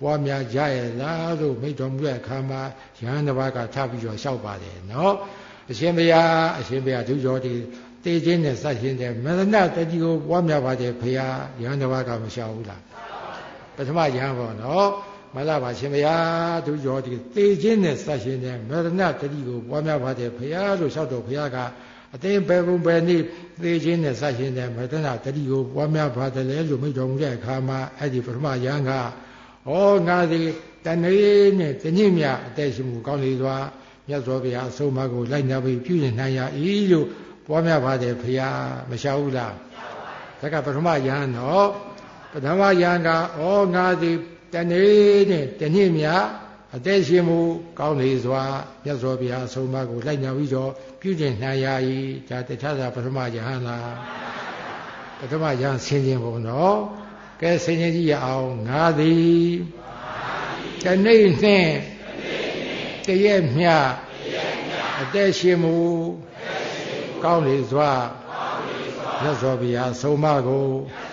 ပွားများကြရဲ့လားလို့မိတ်တော်မူတဲ့အခါမှာယဟန်တစ်ပါးကထပ်ပြီးတော့လျှောက်ပါတယ်နော်အရှင်ဘုရားသူတော်ဒီတေခြင်းနဲ့စရှင်တဲ့မရဏတတိကိုပွားများပါတယ်ဘုရားယဟန်တစ်ပါးကမလျှောက်ဘူးလားပထမယဟန်ပေါ့နော်မလားပါရှင်ဘုရားသူတော်ဒီတေခြင်းနဲ့စရှင်တဲ့မရဏတတိကိုပွားများပါတယ်ဘုရားလို့လျှောက်တော့ဘုရားကအသိဘယ်ဘုံဘယ်နည်းသေခြင်းနဲ့စရှင်တဲ့မရဏတတိကိုပွားများပါတယ်လေလို့မိတ်တော်မူတဲ့အခါမှာအဲ့ဒီပထမယဟန်ကဩငါသည်တဏှေနဲ့တညစ်မြအသက်ရှင်မှုကောင်းလေစွာမြတ်စွာဘုရားအဆုံးအမကိုလိုက်နာပြီးပြုနိုင်ရ၏လို့ပွားများပါတယ်ဘုရားမလျှောက်ဘူးလားဒါကပထမယဟန်နော်ပထမယဟန်ကဩငါသည်တဏှေနဲ့တညစ်မြအသက်ရှင်မှုကောင်းလေစွာမြတ်စွာဘုရားအဆုံးအမကိုလိုက်နာပြီးတော့ပြုနိုင်ရ၏ဒါတထသာပထမယဟန်လားပထမယဟန်ဆင်းခြင်းဘုံနော်ကဲဆင်းခြင်းကြည့်ရအောင်ငါသည်တနေ့နဲ့တရက်မြအသက်ရှင်မှုကောင်းလေစွာမြတ်စွာဘုရားဆုံးမကို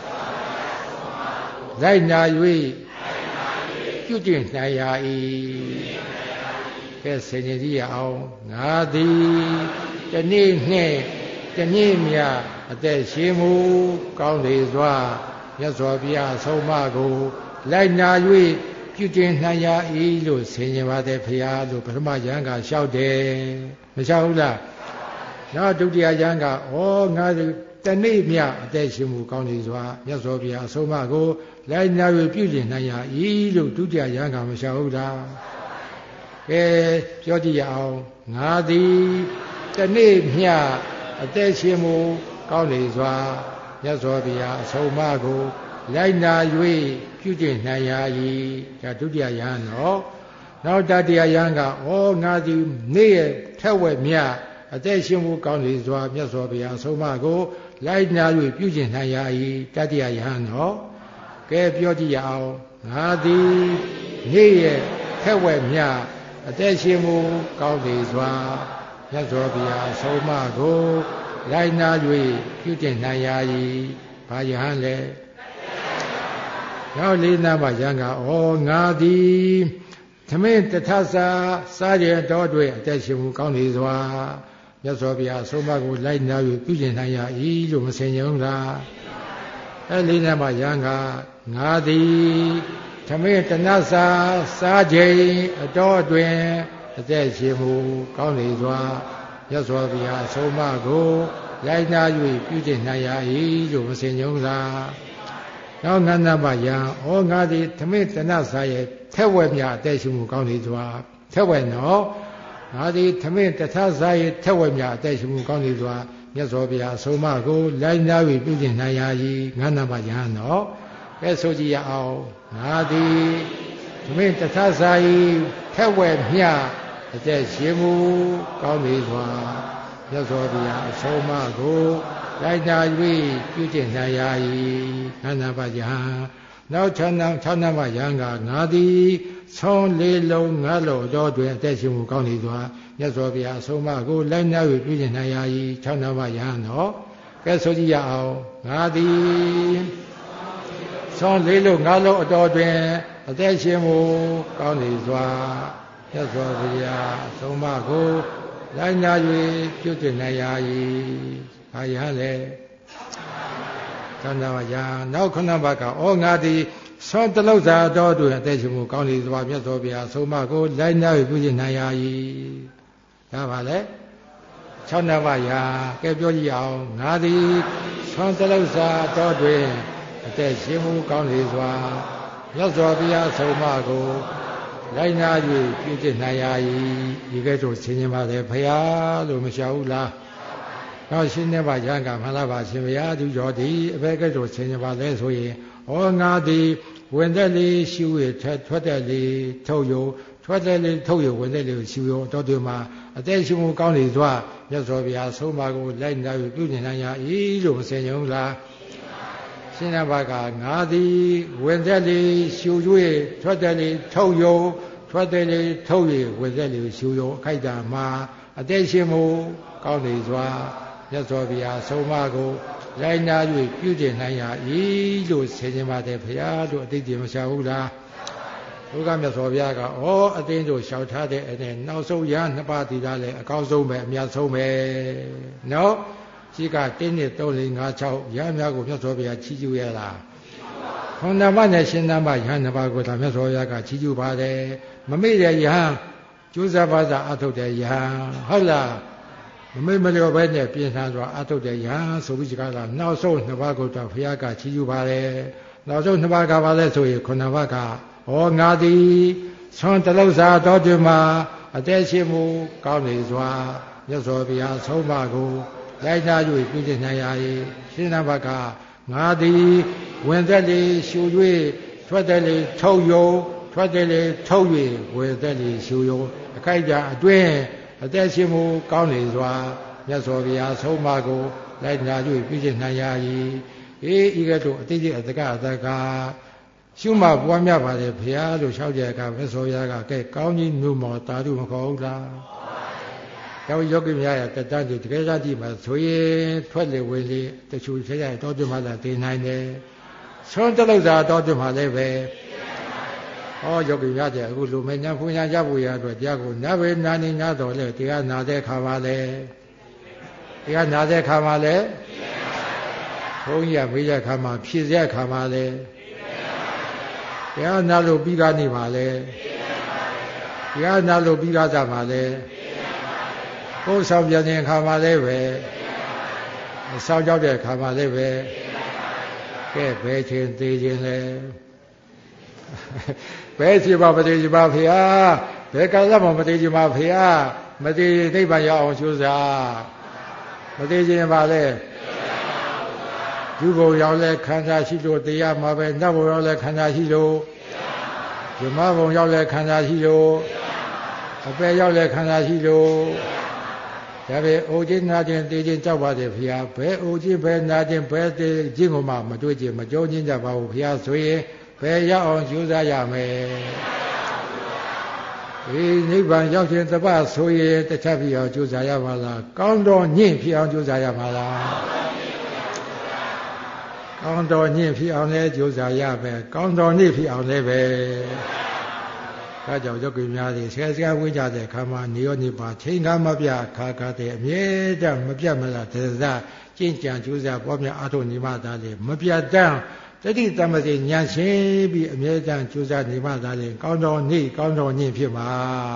လိုက်နာ၍ပြုကျင့်နိုင်ရ၏ကဲဆင်ခြင်ကြည့်ရအောင်ငါသည်တနေ့နဲ့တနေ့မြအသက်ရှင်မှုကောင်းလေစွာမြတ်စွာဘုရားဆုံးမကိုလိုက်နာ၍ပြုကျင့်နိုင်ရ၏လို့ဆင်ခြင်ပါတယ်ဖရာလို့ပထမယဟန်ကလျှောက်တယ်မလျှောက်ဘူးလားနောက်ဒုတိယယဟန်ကဩငါသည်တနေ့မြအသက်ရှင်မှုကောင်းလေစွာမြတ်စွာဘုရားဆုံးမကိုလိုက်နာ၍ပြုကျင့်နိုင်ရ၏လို့ဒုတိယယဟန်ကမလျှောက်ဘူးလားကဲပြောကြည့်ရအောင်ငါသည်တနေ့မြအသက်ရှင်မှုကောင်းလေစွာမြတ်စွာဘုရားအဆုံးအမကိုလိုက်နာ၍ပြုကျင့်နိုင်ရ၏ဒါဒုတိယယဟန်နော်နောက်တတိယယဟန်ကဩငါသည်နေ့ရက်ထက်ဝက်မြအသက်ရှင်မှုကောင်းလေစွာမြတ်စွာဘုရားအဆုံးအမကိုလိုက်နာ၍ပြုကျင့်နိုင်ရ၏တတိယယဟန်နော်ကဲပြောကြည့်ရအောင်ငါသည်နေ့ရက်ထက်ဝက်မြအသက်ရှင်မှုကောင်းလေစွာမြတ်စွာဘုရားအဆုံးအမကိုလိုက်နာ၍ပြုကျင့်နိုင်ရ၏ဘာယဟန်လဲနောက်လေးနာမယဟန်ကဩငါသည်သမင်းတထဆာစားရတော်တွေအသက်ရှင်မှုကောင်းလေစွာမြတ်စွာဘုရားအဆုံးအမကိုလိုက်နာ၍ပြုကျင့်နိုင်ရ၏လို့မဆင်ញုံလားအဲလေးနာမယဟန်ကငါသည်သမင်းတနဆာစားခြင်းအတော်တွင်အသက်ရှင်မှုကောင်းလေစွာမြတ်စွာဘုရားအဆုံးအမကိုလိုက်နာ၍ပြုကျင့်နိုင်ရ၏လို့မဆင်ញုံလားနောက်ငန္ဓမယံဩငါသည်သမင်းတနဆာရဲ့ထက်ဝက်မြအသက်ရှင်မှုကောင်းလေစွာထက်ဝက်နော်ငါသည်သမင်းတထဆာရဲ့ထက်ဝက်မြအသက်ရှင်မှုကောင်းလေစွာမြတ်စွာဘုရားအဆုံးအမကိုလိုက်နာ၍ပြုကျင့်နိုင်ရ၏ငန္ဓမယံနော်ကဲဆိုကြည့်ရအောင်ငါသည်သမင်းတထဆာ၏ထက်ဝက်မြအသက်ရှင်မှုကောင်းလေစွာမြတ်စွာဘုရားအဆုံးအမကိုလိုက်နာ၍ပြုကျင့်နိုင်ရ၏ငန္ဓမယံနောက်6နံပါတ်ယံကငါသည်ဆုံးလေးလုံးငါးလုံးတော်တွင်အသက်ရှင်မှုကောင်းလေစွာမြတ်စွာဘုရားအဆုံးအမကိုလိုက်နာ၍ပြုကျင့်နိုင်ရ၏6နံပါတ်ယံနော်ကဲဆိုကြည့်ရအောင်ငါသည်ဆုံးလေးလုံးငါးလုံးအတော်တွင်အသက်ရှင်မှုကောင်းလေစွာမြတ်စွာဘုရားအဆုံးအမကိုလိုက်နာ၍ပြုကျင့်နိုင်ရ၏ဘာယဟန်လဲသန္တာဝယနောက်9ပါးကဩငါသည်သောတလုသာတော်တွင်အသက်ရှင်မှုကောင်းလေစွာမြတ်စွာဘုရားအဆုံးအမကိုလိုက်နာ၍ပြုကျင့်နိုင်ရ၏ဒါပါလေ6နံပါတ်ယကဲပြောကြည့်အောင်ငါသည်သောတလုသာတော်တွင်အသက်ရှင်မှုကောင်းလေစွာမြတ်စွာဘုရားအဆုံးအမကိုလိုက်နာ၍ပြုကျင့်နိုင်ရ၏ဒီကဲ့သို့ဆင်ခြင်ပါလေဖရာလို့မလျှောက်ဘူးလားနောက်ရှင်းနေပါရံကမှန်လားပါရှင်ဘုရားသူတော်ဒီအဘဲကဲ့သို့ဆင်ခြင်ပါလေဆိုရင်ဩငါသည်ဝင်သက်လေးရှုရထွက်သက်လေးထုတ်ယထွက်သက်လေးထုတ်ယဝင်သက်လေးရှုရတော်တွေမှာအသက်ရှင်မှုကောင်းလေစွာမြတ်စွာဘုရားဆုံးမကိုလိုက်နာ၍ပြုကျင့်နိုင်ရ၏လို့မဆင်ခြင်ဘူးလားရှင်းနေပါကငါသည်ဝင်သက်လေးရှု၍ထွက်သက်လေးထုတ်ယထွက်သက်လေးထုတ်၍ဝင်သက်လေးရှုရအခိုက်တာမှာအသက်ရှင်မှုကောင်းလေစွာမြတ်စွာဘုရားဆုံးမကိုလိုက်နာ၍ပြုကျင့်နိုင်ရ၏လို့ဆင်ခြင်ပါတယ်ဘုရားတို့အတိတ်တည်းမရှာဘူးလားဘုရားမြတ်စွာဘုရားကဩအတင်းတို့လျှောက်ထားတဲ့အနေနောက်ဆုံးရနှစ်ပါးတည်တာလေအကောင်းဆုံးပဲအများဆုံးပဲနော်ရှိက1 2 3 4 5 6ရဟန်းများကိုမြတ်စွာဘုရားချီးကျူးရလားခန္ဓာမနဲ့ရှင်သန်ပါယဟန်နှစ်ပါးကိုဒါမြတ်စွာဘုရားကချီးကျူးပါတယ်မမေ့တဲ့ယဟန်ကျိုးစားပါးသာအထုတ်တဲ့ယဟန်ဟုတ်လားမမေ့မလျော့ပဲနဲ့ပြင်ဆင်စွာအထုတ်တဲ့ယဟန်ဆိုပြီးကြလားနောက်ဆုံးနှစ်ပါးကိုဒါဘုရားကချီးကျူးပါတယ်နောက်ဆုံးနှစ်ပါးကပါလဲဆိုရင်ခုနှစ်ပါးကဩငါသည်ဆွမ်းတလုံးစာတော်တွင်မှာအသက်ရှင်မှုကောင်းနေစွာမြတ်စွာဘုရားဆုံးမကိုလိုက်နာ၍ပြုကျင့်နိုင်ရ၏ရှင်းနာဘကငါသည်ဝင်သက်လေရှူ၍ထွက်သက်လေထုတ်ယုံထွက်သက်လေထုတ်၍ဝင်သက်လေရှူယုံအခိုက်ကြအတွင်းအသက်ရှင်မှုကောင်းနေစွာမြတ်စွာဘုရားဆုံးမကိုလိုက်နာ၍ပြုကျင့်နိုင်ရ၏ဤကဲ့သို့အတိတ်အတကအတကရှုမှတ်ပွားများပါတယ်ဘုရားလို့လျှောက်ကြကမြတ်စွာဘုရားကကဲကောင်းကြီးမြို့မော်တာတုမခေါ်ဘူးလားကျောင်းယောဂီများရတတန်းဒီတကယ်ကြကြည့်မှာဆိုရင်ထွက်လေဝင်လေတချို့ဆက်ရတော့ပြမှလာတင်နိုင်တယ်ဆွမ်းတလောက်သာတော့ပြမှလည်းပဲဟောယောဂီများတဲ့အခုလူမညာဖွညာရဖို့ရအတွက်တရားကိုနာပဲနာနေနာတော်လေတရားနာတဲ့ခါပါလေတရားနာတဲ့ခါပါလေဘုန်းကြီးကမေးတဲ့ခါမှာဖြည့်တဲ့ခါပါလေတရားနာလို့ပြီးကနေပါလေတရားနာလို့ပြီးကားကြပါလေကိုယ်ဆောင်ပြန်တဲ့ခါမှာလည်းပဲဆောင်းကြောက်တဲ့ခါမှာလည်းပဲကဲဘယ်ချင်းသေးခြင်းလဲဘယ်စီပါမသေးခြင်းပါဖေဟာဘယ်ကာလမှမသေးခြင်းပါဖေဟာမသေးနိဗ္ဗာန်ရောက်အောင်ကြိုးစားမသေးခြင်းပါလေယူဘုံရောက်လဲခန္ဓာရှိလို့တရားမှာပဲနတ်ဘုံရောက်လဲခန္ဓာရှိလို့ဇမဘုံရောက်လဲခန္ဓာရှိလို့အပယ်ရောက်လဲခန္ဓာရှိလို့ဒါပဲအိုခြင်းနာခြင်းတေးခြင်းကြောက်ပါတယ်ဖေဟာဘယ်အိုခြင်းဘယ်နာခြင်းဘယ်တေးခြင်းကိုမှမတွေ့ခြင်းမကြောခြင်းကြပါဘူးဖေဟာဆိုရင်ဘယ်ရောက်အောင်ကြိုးစားရမယ်ဒီနိဗ္ဗာန်ရောက်ခြင်းတပတ်ဆိုရင်တခြားဖြစ်အောင်ကြိုးစားရပါလားကောင်းတော်ညင့်ဖြစ်အောင်ကြိုးစားရပါလားကောင်းတော်ညင့်ဖြစ်အောင်လဲကြိုးစားရမယ်ကောင်းတော်နေ့ဖြစ်အောင်လဲပဲဒါကြောင့်ယောဂီများတွေဆဲဆဲဝိကြတဲ့ခါမှာနေရောနေပါချိန်ကားမပြခါခါတဲ့အမြဲတမ်းမပြတ်မလားသေစာကျင့်ကြံကြိုးစားပေါ်များအားထုတ်နေမှသာလေမပြတ်တမ်းတတိတမစေညာရှင်းပြီးအမြဲတမ်းကြိုးစားနေမှသာလေကောင်းတော်နေ့ကောင်းတော်ညင့်ဖြစ်မှာ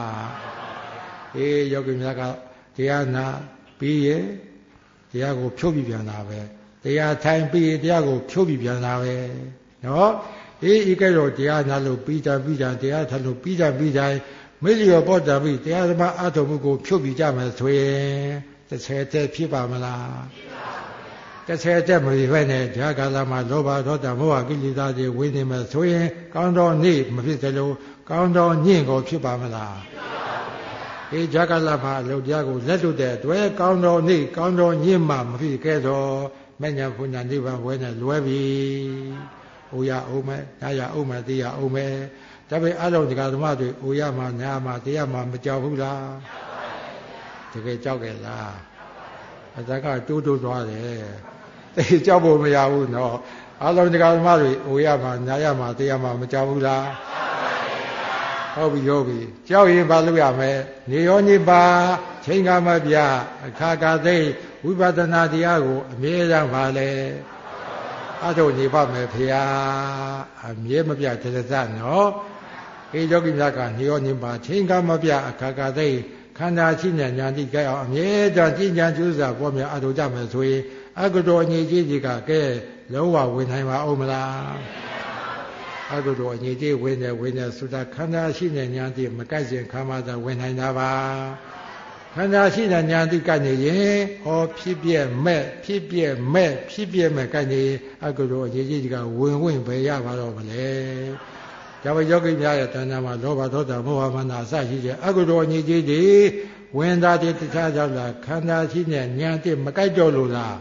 ယောဂီများကတရားနာပြီးရဲ့တရားကိုဖြုတ်ပြီးပြန်လာပဲတရားထိုင်ပြီးတရားကိုဖြုတ်ပြီးပြန်လာပဲနော်ဤကဲ့သို့တရားနာလို့ပြီးတာတရားထလို့ပြီးတာမေ့လျော်ပေါ်တာပြီးတရားဓမ္မအထုံမှုကိုဖြုတ်ပြီးကြမယ်ဆိုရင်30တဲ့ဖြစ်ပါမလား30တဲ့မဖြစ်ဘဲနဲ့ဓာကာလမှာလောဘဒေါသမောဟကိလေသာတွေဝင်နေမယ်ဆိုရင်ကောင်းတော်နေ့မဖြစ်သလိုကောင်းတော်ညင့်ကိုဖြစ်ပါမလားဒီဓာကာလမှာအလုပ်တရားကိုလက်လွတ်တဲ့အတွက်ကောင်းတော်နေ့ကောင်းတော်ညင့်မှမဖြစ်ခဲ့တော့မဉ္ဇဉ်ဘုညာနိဗ္ဗာန်ဝဲနဲ့လွဲပြီအိုရအောင်မယ်နားရအောင်မယ်သိရအောင်မယ်ဒါပေမဲ့အလုံးဒီကဓမ္မတွေအိုရမှာနားမှာတရားမှာမကြောက်ဘူးလားတကယ်ကြောက်ကြလားအတကတိုးသွားတယ်သိကြောက်ဖို့မရဘူးနော်အလုံးဒီကဓမ္မတွေအိုရမှာနားရမှာတရားမှာမကြောက်ဘူးလားဟုတ်ပြီကြောက်ရင်ဘာလုပ်ရမလဲနေရောနေပါချိန်ကမပြအခါကသိဝိပဿနာတရားကိုအမြဲတမ်းပါလေအထုတ်နေပါမယ်ဖေဟာအမြဲမပြတရဇနော်ယောဂီများကနေရောနေပါချိန်ကမပြအခါကသိခန္ဓာရှိနေညာတိကြိုက်အောင်အမြဲတမ်းကြည်ညာကျူးစာပေါ်များအထုတ်ကြမယ်ဆိုရင်အကုသိုလ်အညီကြီးကြီးကကဲလုံးဝဝင်နိုင်ပါအောင်မလားအကုသိုလ်အညီကြီးဝင်နေဆိုတာခန္ဓာရှိနေညာတိမကိုက်စဉ်ခါမှသာဝင်နိုင်တာပါခန္ဓာရှိတဲ့ညာတိကိုက်နေရင်ဟောဖြစ်ပြက်မဲ့ကိုက်နေအကုသိုလ်အရေးကြီးကဝင်ပဲရပါတော့မလဲဒါပဲယောဂီများရဲ့တဏ္ဍာမှာလောဘဒေါသမောဟမာနအစရှိတဲ့အကုသိုလ်အရေးကြီးတွေဝင်တာတခြားကြောင့်လားခန္ဓာရှိတဲ့ညာတိမကိုက်တော့လို့လား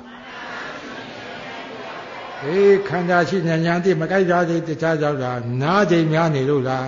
ခန္ဓာရှိတဲ့ညာတိမကိုက်တာတခြားကြောင့်လားနားချိန်များနေလို့လား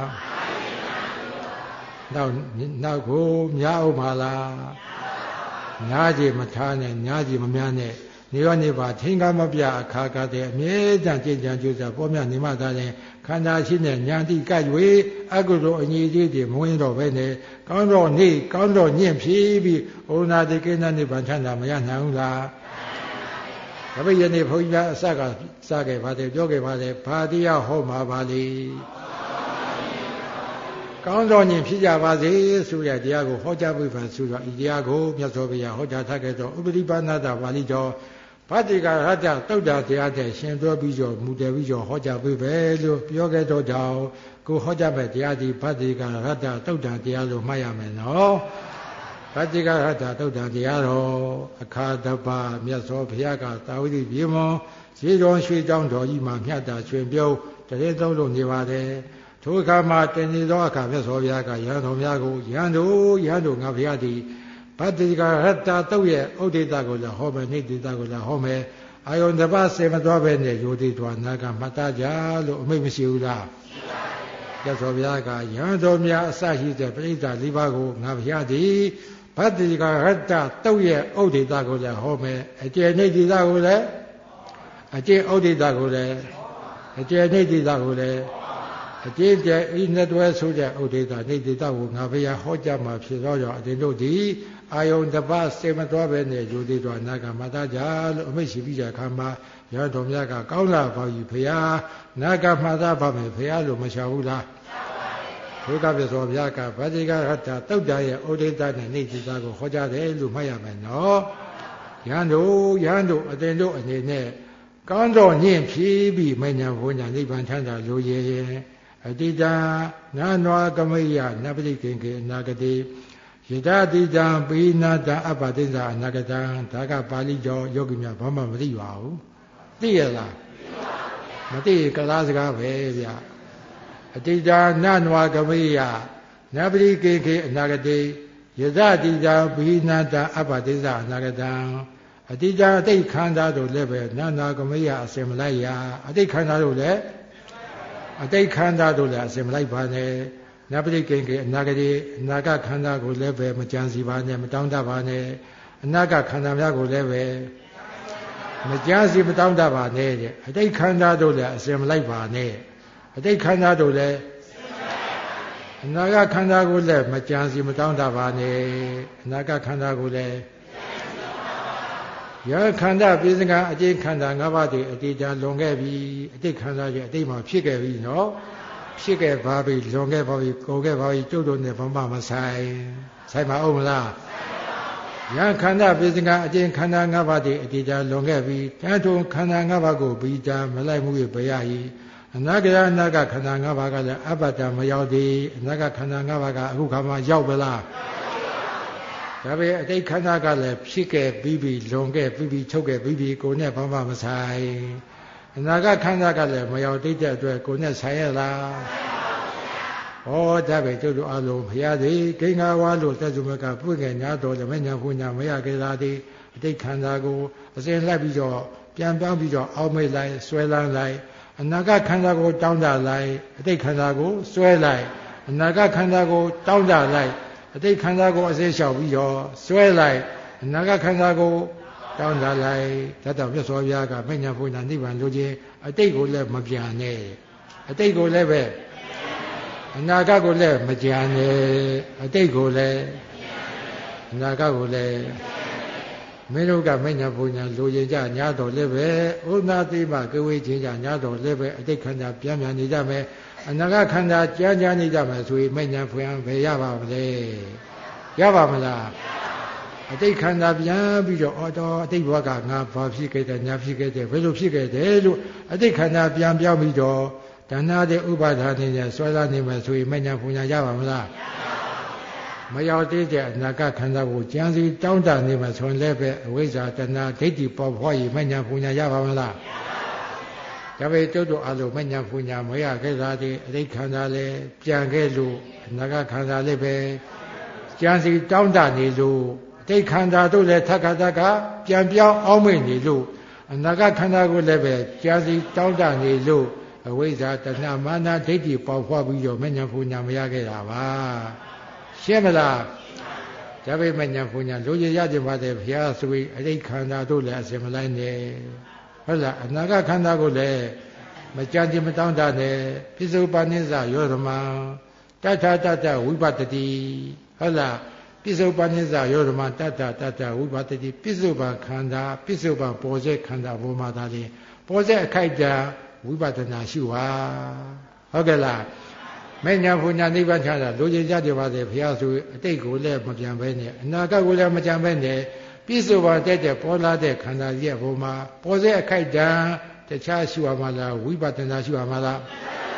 နောက်ကိုများအောင်ပါလားညာကြီးမထားနဲ့ညာကြီးမများနဲ့နေရောနေပါထင်ကားမပြအခါကတဲ့အမြဲတမ်းကြည်ကြံကြိုးစားပေါ်မြနေမှသာလျှင်ခန္ဓာရှိတဲ့ဉာဏ်တိကပ်၍အကုသိုလ်အညီကြီးတွေမဝင်တော့ပဲနဲ့ကောင်းတော့နေကောင်းတော့ညင့်ဖြီးပြီးဩနာတိကိဏနိဗ္ဗာန်ချမ်းသာမရနိုင်ဘူးလားဒါပေမဲ့ယနေ့ဘုန်းကြီးကအစကစခဲ့ပါတယ်ပြောခဲ့ပါတယ်ဘာတရားဟောမှာပါလေကောင်းတော်ညင်ဖြစ်ကြပါစေဆိုတဲ့တရားကိုဟောကြားပြီးပါဆိုတော့ဤတရားကိုမြတ်စွာဘုရားဟောကြားထားခဲ့သောဥပရိပါဏတပါဠိတော်ဗတ္တိကရတ္တတုတ်တာတရားတဲ့ရှင်ပြောပြီးတော့မူတည်ပြီးတော့ဟောကြားပေးပဲလို့ပြောခဲ့တော့ကြောင့်ကိုဟောကြားမဲ့တရားဒီဗတ္တိကရတ္တတုတ်တာတရားလို့မှတ်ရမယ်နော်ဗတ္တိကရတ္တတုတ်တာတရားတော်အခါတပမြတ်စွာဘုရားကတာဝတိပြေမွန်ရေတော်ရွှေတောင်းတော်ကြီးမှာမြတ်တာရွှေပြုံးတရေသုံးလို့နေပါတယ်ထိုအခါမှာတင်နေသောအခါမြတ်စွာဘုရားကယဟန်တော်များကိုယဟန်တို့ငါဘုရားသည်ဗတ္တိကရတ္တတုတ်ရဲ့ဥဒိတကိုလည်းဟောမယ်နိဒိတကိုလည်းဟောမယ်အာယုန်တစ်ပါးစေမသွားပဲနဲ့ယောတိတော်နာကမှတ်သားကြလို့အမိန့်မရှိဘူးလားရှိပါရဲ့မြတ်စွာဘုရားကယဟန်တော်များအစရှိတဲ့ပရိသတ်၄ပါးကိုငါဘုရားသည်ဗတ္တိကရတ္တတုတ်ရဲ့ဥဒိတကိုလည်းဟောမယ်အကျေနိဒိတကိုလည်းအကျေဥဒိတကိုလည်းအကျေနိဒိတကိုလည်းအကျေကျဤနှစ်တွဲဆိုတဲ့ဥဒိတနိဒိတကိုငါဘုရားဟောကြားမှာဖြစ်သောကြောင့်အတင်တို့သည်အာယုန်တစ်ပါးစေမသွားပဲနဲ့ယူသေးတော်နာကမတကြလို့အမိတ်ရှိပြီးကြခါမှာရဟန်းတော်များကကောင်းလာပါပြီဘုရားနာကမှတ်သားပါမယ်ဘုရားလို့မချဘူးလားဘုရားပြသောဘုရားကဗတ္တိကရတ္တတုတ်တရဲ့ဥဒိတနဲ့နိဒိတကိုဟောကြားတယ်လို့မှတ်ရမယ်နော်ရဟန်းတို့အတင်တို့အနေနဲ့ကောင်းတော်ညင့်ဖြည်းပြီးမဉ္ဇဉ်ဘုံညာနိဗ္ဗာန်ချမ်းသာလိုရဲ့အတိတံနာနွာကမိယနပတိကိင်္ကေအနာဂတိယတတိတံပိနာတအပ္ပတိဇာအနာဂတံဒါကပါဠိတော်ယောဂီများဘာမှမသိပါဘူးသိရလားမသိကလားစကားပဲဗျအတိတံနာနွာကမိယနပတိကိင်္ကေအနာဂတိယတတိတံပိနာတအပ္ပတိဇာအနာဂတံအတိတံအတိတ်ခန္ဓာတို့လည်းပဲနာနွာကမိယအစင်မလိုက်ရအတိတ်ခန္ဓာတို့လည်းအတိတ်ခန္ဓာတို့လည်းအစင်မလိုက်ပါနဲ့နပတိကိင်္ကေအနာဂတိအနာဂခန္ဓာကိုလည်းပဲမကြံစီပါနဲ့မတောင်းတပါနဲ့အနာဂခန္ဓာများကိုလည်းပဲမကြံစီမတောင်းတပါနဲ့တဲ့အတိတ်ခန္ဓာတို့လည်းအစင်မလိုက်ပါနဲ့အတိတ်ခန္ဓာတို့လည်းအနာဂခန္ဓာကိုလည်းမကြံစီမတောင်းတပါနဲ့အနာဂခန္ဓာကိုလည်းယခန္ဓာပိစကအတိတ်ခန္ဓာ၅ပါးတည်းအတိတ်တလွန်ခဲ့ပြီအတိတ်ခန္ဓာကြီးအတိတ်မှာဖြစ်ခဲ့ပြီနော်ဖြစ်ခဲ့ပါပြီလွန်ခဲ့ပါပြီကုန်ခဲ့ပါပြီကျုပ်တို့နဲ့ဘာမှမဆိုင်ပါအောင်မလားယခန္ဓာပိစကအတိတ်ခန္ဓာ၅ပါးတည်းအတိတ်တလွန်ခဲ့ပြီတန်ထုံခန္ဓာ၅ပါးကိုပြီးတာမလိုက်မှုဘယဟိအနာဂခန္ဓာ၅ပါးကလည်းအပ္ပတ္တမရောက်သေးအနာဂခန္ဓာ၅ပါးကအခုခါမှရောက်ပါလားဒါပေမဲ့အတိတ်ခန္ဓာကလည်းဖြစ်ခဲ့ပြီးပြီလွန်ခဲ့ပြီးပြီချုပ်ခဲ့ပြီးပြီကိုယ်နဲ့ဘာမှမဆိုင်အနာဂတ်ခန္ဓာကလည်းမရောက်တဲ့အတွက်ကိုယ်နဲ့ဆိုင်ရလားဟောဒါပဲကျုပ်တို့အလုံးဘုရားသည်ဂိင်္ဂါဝါလို့သက်စုမကပွင့်ငယ်ညာတော်လည်းမညာဘုညာမရခဲ့တာဒီအတိတ်ခန္ဓာကိုအစဉ်လှပ်ပြီးတော့ပြန်ပြောင်းပြီးတော့အောက်မေ့လိုက်ဆွဲလန်းလိုက်အနာဂတ်ခန္ဓာကိုတောင်းတလိုက်အတိတ်ခန္ဓာကိုဆွဲလိုက်အနာဂတ်ခန္ဓာကိုတောင်းတလိုက်အတိတ်ခန္ဓာကိုအစေလျှောက်ပြီးတော့ဆွဲလိုက်အနာဂတ်ခန္ဓာကိုတောင်းတလိုက်ဒါတော့မြတ်စွာဘုရားကမဉ္ဇဉ်ဘုရားနိဗ္ဗာန်လိုချင်အတိတ်ကိုလည်းမပြန်နဲ့အတိတ်ကိုလည်းပဲအနာဂတ်ကိုလည်းမကြံနဲ့အတိတ်ကိုလည်းအနာဂတ်ကိုလည်းမင်းတို့ကမဉ္ဇဉ်ဘုရားလိုချင်ကြညာတော်လည်းပဲဥနာတိမကဝေချင်းကြညာတော်လည်းပဲအတိတ်ခန္ဓာပြန်နေကြမယ်အနာဂတ်ခန္ဓာကြာနေကြမယ်ဆိုရင်မဉ္ဇဉ်ဘုရားဘယ်ရပါမလဲရပါမလားအတိတ်ခန္ဓာပြန်ပြီးတော့အော်တော်အတိတ်ဘဝကငါဘာဖြစ်ခဲ့တယ်ညာဖြစ်ခဲ့တယ်ဘယ်လိုဖြစ်ခဲ့တယ်လို့အတိတ်ခန္ဓာပြန်ပြောင်းပြီးတော့တဏှာတဲ့ဥပါဒာနဲ့ဆွဲလာနေမယ်ဆိုရင်မဉ္ဇဉ်ဘုရားရပါမလားမရောက်သေးတဲ့အနာဂတ်ခန္ဓာကိုကြံစီတောင်းတနေမယ်ဆိုရင်လည်းပဲအဝိဇ္ဇာတဏှာဒိဋ္ဌိပေါ်ဖွားရင်မဉ္ဇဉ်ဘုရားရပါမလားဒါပေကျုပ်တို့အလိုမဉ္ဇဉ်ဘုရားမရခဲ့တာဒီအတိတ်ခန္ဓာလည်းပြန်ခဲ့လို့အနာဂတ်ခန္ဓာလည်းပဲကြံစီတောင်းတနေလို့အတိတ်ခန္ဓာတို့လည်းထပ်ခါတကပြန်ပြောင်းအောင်မေ့နေလို့အနာဂတ်ခန္ဓာကိုလည်းပဲကြံစီတောင်းတနေလို့အဝိဇ္ဇာတဏှာမာနဒိဋ္ဌိပေါ်ဖွားပြီးတော့မဉ္ဇဉ်ဘုရားမရခဲ့တာပါရှင်းမလားဒါပေမဲ့ညာဘုညာလိုချင်ရခြင်းပါတယ်ဘုရားဆိုပြီးအတိတ်ခန္ဓာတို့လည်းအစင်မလိုက်နဲ့ဟုတ်လားအနာဂတ်ခန္ဓာကိုလည်းမကြံကြမတောင်းတနဲ့ပိစုပါဏိစ္စယောဓမံတထတတဝိပတ္တိဟုတ်လားပိစုပါဏိစ္စယောဓမံတထတတဝိပတ္တိပိစုပါခန္ဓာပိစုပါပေါ်စေခန္ဓာဘောမှာသာလျှင်ပေါ်စေအခိုက်တံဝိပဿနာရှုပါဟုတ်ကဲ့လားမညာဘုညာနိဗ္ဗာန်ချတာလိုချင်ကြတယ်ပါစေဘုရားဆိုအတိတ်ကိုလည်းမပြန်ပဲနဲ့အနာဂတ်ကိုလည်းမကြံပဲနဲ့ပြစ္ဆုတ်ပါတဲ့ပေါ်လာတဲ့ခန္ဓာကြီးရဲ့ဘုံမှာပေါ်စေအခိုက်တံတခြားရှုရမှာလားဝိပဿနာရှုရမှာလား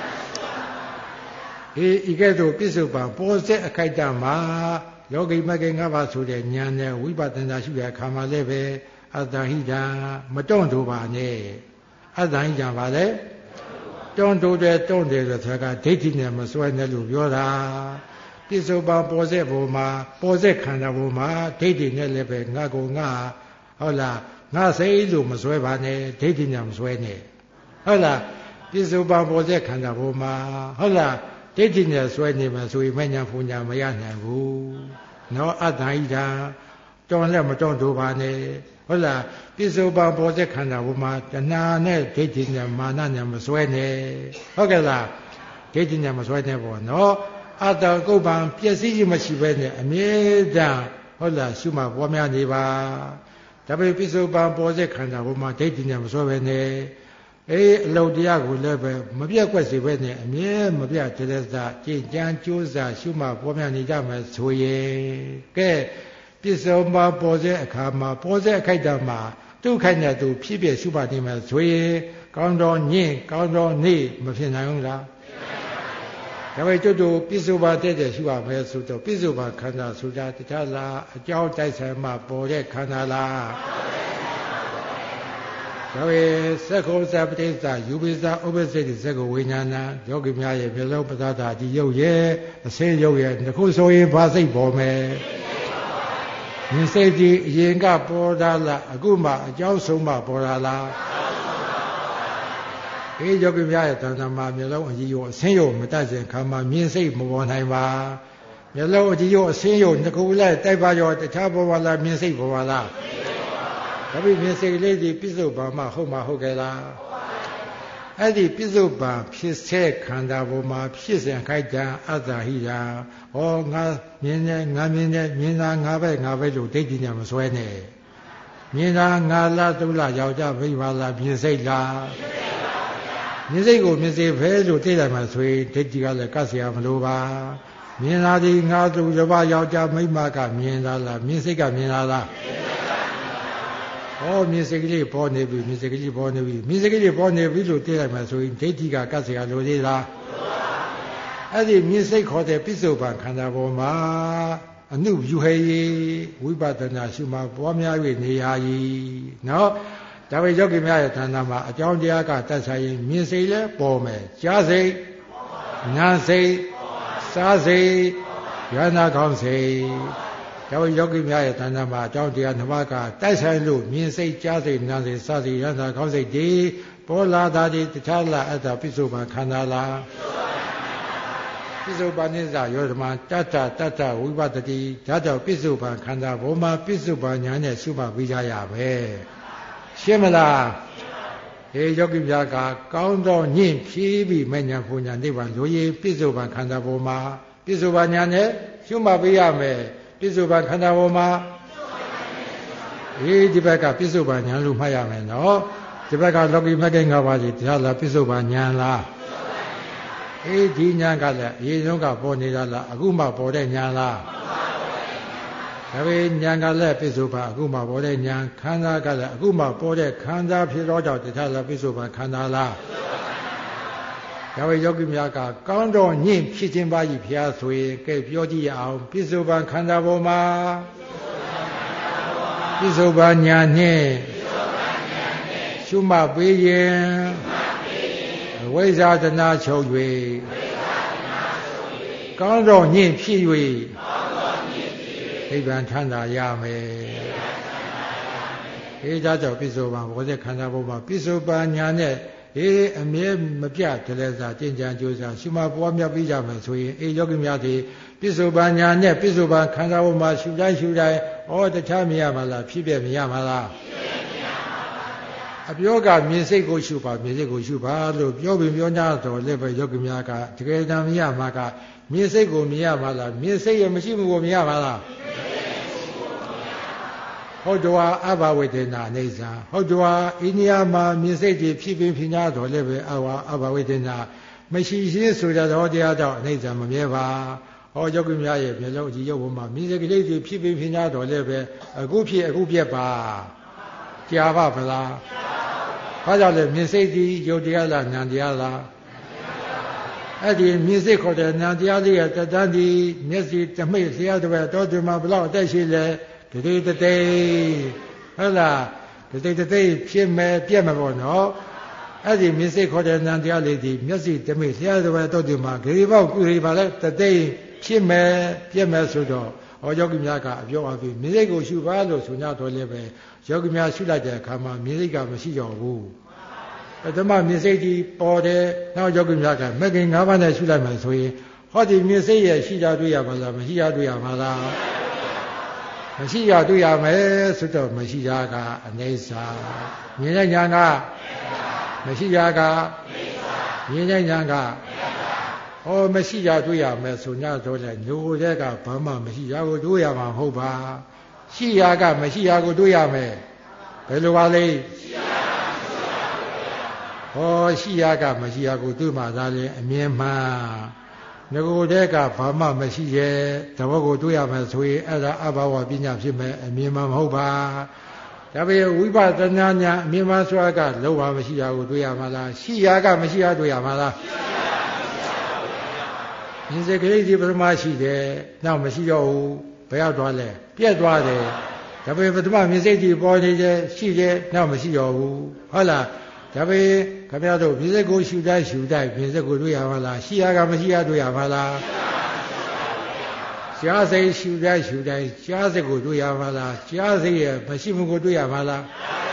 ဤကဲ့သို့ပြစ္ဆုတ်ပါပေါ်စေအခိုက်တံမှာလောကီမဂ္ဂင်၅ပါးဆိုတဲ့ဉာဏ်နဲ့ဝိပဿနာရှုရခါမှာလည်းပဲအတ္တဟိတံမတွန့်တူပါနဲ့အတ္တဟိတံပါလေတွန့်တူတယ်တွန့်တယ်ဆိုတာကဒိဋ္ဌိနဲ့မစွဲနဲ့လို့ပြောတာပြစ္ဆုတ်ပါပေါ်စေဘုံမှာပေါ်စေခန္ဓာဘုံမှာဒိဋ္ဌိနဲ့လည်းပဲငါကိုငါဟုတ်လားငါစိတ်လို့မစွဲပါနဲ့ဒိဋ္ဌိနဲ့မစွဲနဲ့ဟုတ်လားပြစ္ဆုတ်ပါပေါ်စေခန္ဓာဘုံမှာဟုတ်လားဒိဋ္ဌိနဲ့စွဲနေမှဆိုရင်မညာဘုညာမရနိုင်ဘူးနော်အတ္တဟိတံတွန့်လည်းမတွန့်တူပါနဲ့ဟုတ်လားပြစ္ဆုတ်ပါပေါ်စေခန္ဓာဘုံမှာတဏှာနဲ့ဒိဋ္ဌိနဲ့မာနနဲ့မစွဲနဲ့ဟုတ်ကဲ့လားဒိဋ္ဌိနဲ့မစွဲနဲ့ပေါ့နော်အတ္တကုပ္ပံပျက်စီးခြင်းမရှိပဲနဲ့အမြဲတမ်းဟုတ်လားရှုမှတ်ပွားများနေပါဒါပေမဲ့ပြစ္ဆုတ်ပါပေါ်စေခန္ဓာဘုံမှာဒိဋ္ဌိနဲ့မစွဲပဲနဲ့အလုတ်တရားကိုလည်းပဲမပြတ်ကွက်စေပဲနဲ့အမြဲမပြတ်တဲ့စကြည်ကြံကြိုးစားရှုမှတ်ပွားများနေကြမယ်ဆိုရင်ကဲပြစ္ဆုတ်ပါပေါ်စေအခါမှာပေါ်စေအခိုက်တံမှာသူ့ခိုက်နဲ့သူဖြစ်ဖြစ်ရှုမှတ်နေမယ်ဆိုရင်ကောင်းတော်ညင့်ကောင်းတော်နေမဖြစ်နိုင်ဘူးလားဒါပေမဲ့ကျွတ်တို့ပြစ္ဆုတ်ပါတဲ့ရှုရမယ်ဆိုတော့ပြစ္ဆုတ်ပါခန္ဓာဆိုတာတခြားလားအကြောင်းတိုက်ဆိုင်မှပေါ်တဲ့ခန္ဓာလားဒါပေသက္ကုသပတိသယူပိသဥပ္ပစိတ်သက္ကုဝိညာဏယောဂီများရဲ့မျက်လုံးပဇာတာဒီရုပ်ရဲ့အစင်းရုပ်ရဲ့တစ်ခုဆိုရင်ဘာစိတ်ပေါ်မယ်မြင်စိတ်ဒီအရင်ကပေါ်တာလားအခုမှအကြောင်းဆုံးမှပေါ်တာလားယောဂီများရဲ့တဏ္ဍာမှာမျက်လုံးအကြည့်ရောအစင်းရောမတတ်စဉ်ခါမှာမြင်စိတ်မပေါ်နိုင်ပါမျက်လုံးအကြည့်ရောအစင်းရောတစ်ခုလိုက်တိုက်ပါရောတခြားပေါ်ပါလားမြင်စိတ်ပေါ်ပါလားဒါပေမဲ့မြင်စိတ်လေးဒီပြစ္ဆုတ်ပါမှဟုတ်မှဟုတ်ကဲ့လားအဲ့ဒီပြစ္ဆုတ်ပါဖြစ်စေခန္ဓာပေါ်မှာဖြစ်စဉ်ခိုက်တံအတ္တဟိတံဟောငါမြင်တယ်ငါမြင်တယ်မြင်တာငါပဲလို့ဒိဋ္ဌိနဲ့မစွဲနဲ့မြင်တာငါလားသူလားယောက်ျားမိန်းမလားမြင်စိတ်လားမြင်စိတ်ကိုမြင်စိတ်ပဲလို့သိတယ်မှဆိုရင်ဒိဋ္ဌိကလည်းကတ်เสียမလို့ပါမြင်တာဒီငါသူတစ်ပါးယောက်ျားမိန်းမကမြင်တာလားမြင်စိတ်ကမြင်တာလားဟောမြင်စိတ်ကလေးပေါ်နေပြီမြင်စိတ်ကလေးပေါ်နေပြီမြင်စိတ်ကလေးပေါ်နေပြီလို့သိလိုက်မှဆိုရင်ဒိဋ္ဌိကကတ်เสียလို့သေးလားအဲ့ဒီမြင်စိတ်ခေါ်တဲ့ပိစုပန်ခန္ဓာပေါ်မှာအနုယူဟေဝိပဿနာရှုမှပွားများ၍နေရည်နော်ဒါပေယောဂီများရဲ့ဌာနမှာအကြောင်းတရားကတတ်ဆိုင်ရင်မြင်စိတ်လည်းပေါ်မယ်ကြားစိတ်နားစိတ်စားစိတ်ဉာဏ်ကောင်းစိတ်ဒါပေယောဂီများရဲ့ဌာနမှာအကြောင်းတရားနှစ်ပါးကတိုက်ဆိုင်လို့မြင်စိတ်ကြားစိတ်နားစိတ်စားစိတ်ဉာဏ်ကောင်းစိတ်ဒီပေါ်လာတာဒီတခြားလားအဲ့ဒါပိစုပန်ခန္ဓာလားပိစုပန်နိစ္စယောဓမတတ္တဝိပတ္တိဒါကြောင့်ပိစုပန်ခန္ဓာဘုံမှာပိစုပန်ဉာဏ်နဲ့ရှုမှတ်ပြီးကြရမယ်ရှင်းမလားယောဂီများကကောင်းသောညင့်ဖြည်းပြီးမဉ္ဇဉ်ဘုံညာနိဗ္ဗာန်လိုရင်ပိစုပန်ခန္ဓာဘုံမှာပိစုပန်ဉာဏ်နဲ့ရှုမှတ်ပေးရမယ်ပိစုပန်ခန္ဓာဘုံမှာဒီဘက်ကပိစုပန်ဉာဏ်လို့မှတ်ရမယ်နော်ဒီဘက်ကလောကီမဂ္ဂင်၅ပါးကြီးတရားလားပိစုပန်ဉာဏ်လားဒီဉာဏ်ကလည်းအရင်ဆုံးကပေါ်နေတာလားအခုမှပေါ်တဲ့ဉာဏ်လားဒါပေဉာဏ်ကလည်းပိစုပန်အခုမှပေါ်တဲ့ဉာဏ်ခန္ဓာကလည်းအခုမှပေါ်တဲ့ခန္ဓာဖြစ်တော့ကြောင့်တရားလားပိစုပန်ခန္ဓာလားဒါပေယောဂီများကကောင်းတော်ညင့်ဖြစ်ခြင်းပါကြီးဖျားဆိုရင်ကဲပြောကြည့်ရအောင်ပိစုပန်ခန္ဓာပေါ်မှာပိစုပန်ဉာဏ်နဲ့ရှုမှတ်ပေးရင်ဝိဇ္ဇာတနာချုပ်၍ကောင်းတော်ညင့်ဖြစ်၍နိဗ္ဗာန်ချမ်းသာရမယ်ဒါကြောင့်ပိစုပန်ဘောဇက်ခန္ဓာပေါ်မှာပိစုပန်ဉာဏ်နဲ့အမြဲမပြတ်တလဲစားကျင့်ကြံကြိုးစားရှုမှတ်ပွားများပြီးကြမယ်ဆိုရင်ယောဂီများသည်ပြစ္ဆုတ်ပန်ညာနဲ့ပြစ္ဆုတ်ပန်ခန္ဓာဝမှာရှုတိုင်းတခြားမရပါလားဖြစ်ပြမရပါလားအပြောကမြင်စိတ်ကိုရှုပါမြင်စိတ်ကိုရှုပါလို့ပြောပြီးပြော냐တော့လည်းပဲယောဂီများကတကယ်တမ်းမရမှာကမြင်စိတ်ကိုမြင်ရပါလားမြင်စိတ်ရမရှိမှုကိုမြင်ရပါလားဟုတ်တော်အဘဝေဒနာအိဋ္ဌာဟုတ်တော်အိန္ဒိယမှာမြင်စိတ်တွေဖြစ်ပြီးဖြစ်냐တော့လည်းပဲအဘဝေဒနာမရှိရှင်းဆိုတဲ့တရားတော့အိဋ္ဌာမမြဲပါဟောယောဂီများရဲ့မျိုးလုံးဒီရုပ်ဘုံမှာမြင်စိတ်ကလေးတွေဖြစ်ပြီးဖြစ်냐တော့လည်းပဲအခုဖြစ်အခုပြက်ပါကြာပါဗလားဘာကြောင့်လဲမြင်စိတ်ဒီယုတ်တရားလားဉာဏ်တရားလားအဲ့ဒီမြင်စိတ်ခေါ်တဲ့ဉာဏ်တရားလေးရဲ့တတန်းဒီမျက်စိတမိတ်လျှားတဲ့တော့ဒီမှာဘလောက်အသက်ရှိလဲတတိတသိဟုတ်လားတတိတသိဖြစ်မယ်ပြက်မယ်ပေါ့နော်အဲ့ဒီမြင်စိတ်ခေါ်တဲ့ဉာဏ်တရားလေးဒီမျက်စိတမိတ်လျှားတဲ့တော့ဒီမှာဂရိပေါက်ကုရိပါလဲတသိဖြစ်မယ်ပြက်မယ်ဆိုတော့ယောဂီများကအပြောအပြီးမြင်စိတ်ကိုရှုပါလို့ဆို냐တော့လည်းပဲယောဂီများရှုလိုက်တဲ့အခါမှာမြင်စိတ်ကမရှိတော့ဘူးပထမမြင်စိတ်ကြီးပေါ်တယ်နောက်ယောဂီများကမဂ္ဂင်၅ပါးနဲ့ရှုလိုက်မှဆိုရင်ဟောဒီမြင်စိတ်ရဲ့ရှိတာတွေ့ရပါလားမရှိတာတွေ့ရပါလားမရှိတာတွေ့ရမယ်ဆိုတော့မရှိတာကအနေစာမြင်တဲ့ဉာဏ်ကမရှိတာကမြင်တဲ့ဉာဏ်ကဟောမရှိတာတွေ့ရမယ်ဆို냐တော့လေညိုတဲ့ကဘာမှမရှိတာကိုတွေ့ရမှာမဟုတ်ပါရှိရာကမရှိရာကိုတွေ့ရမယ်ဘယ်လိုပါလဲဟောရှိရာကမရှိရာကိုတွေ့မှသာလေအမြင်မှငကိုတဲ့ကဘာမှမရှိရဲ့တဘောကိုတွေ့ရမယ်ဆိုရင်အဲ့ဒါအဘဝပညာဖြစ်မယ်အမြင်မှမဟုတ်ပါဒါပေမဲ့ဝိပဿနာဉာဏ်အမြင်မှဆိုတာကလောဘမရှိရာကိုတွေ့ရမှာလားရှိရာကမရှိရာတွေ့ရမှာလားမြင်စိတ်ကလေးဒီပထမရှိတယ်နောက်မရှိတော့ဘူးဘယ်ရောက်သွားလဲပြက်သွားတယ်ဒါပေမဲ့ပထမမြင်စိတ်ကြီးပေါ်နေတယ်ရှိတယ်နောက်မရှိတော့ဘူးဟုတ်လားဒါပေမဲ့ခင်ဗျားတို့မြင်စိတ်ကိုရှုတိုင်းမြင်စိတ်ကိုတွေ့ရမှာလားရှိရကမရှိရတွေ့ရမှာလားကြားစိတ်ရှုတိုင်းကြားစိတ်ကိုတွေ့ရမှာလားကြားစိတ်ရဲ့မရှိမှုကိုတွေ့ရမှာလား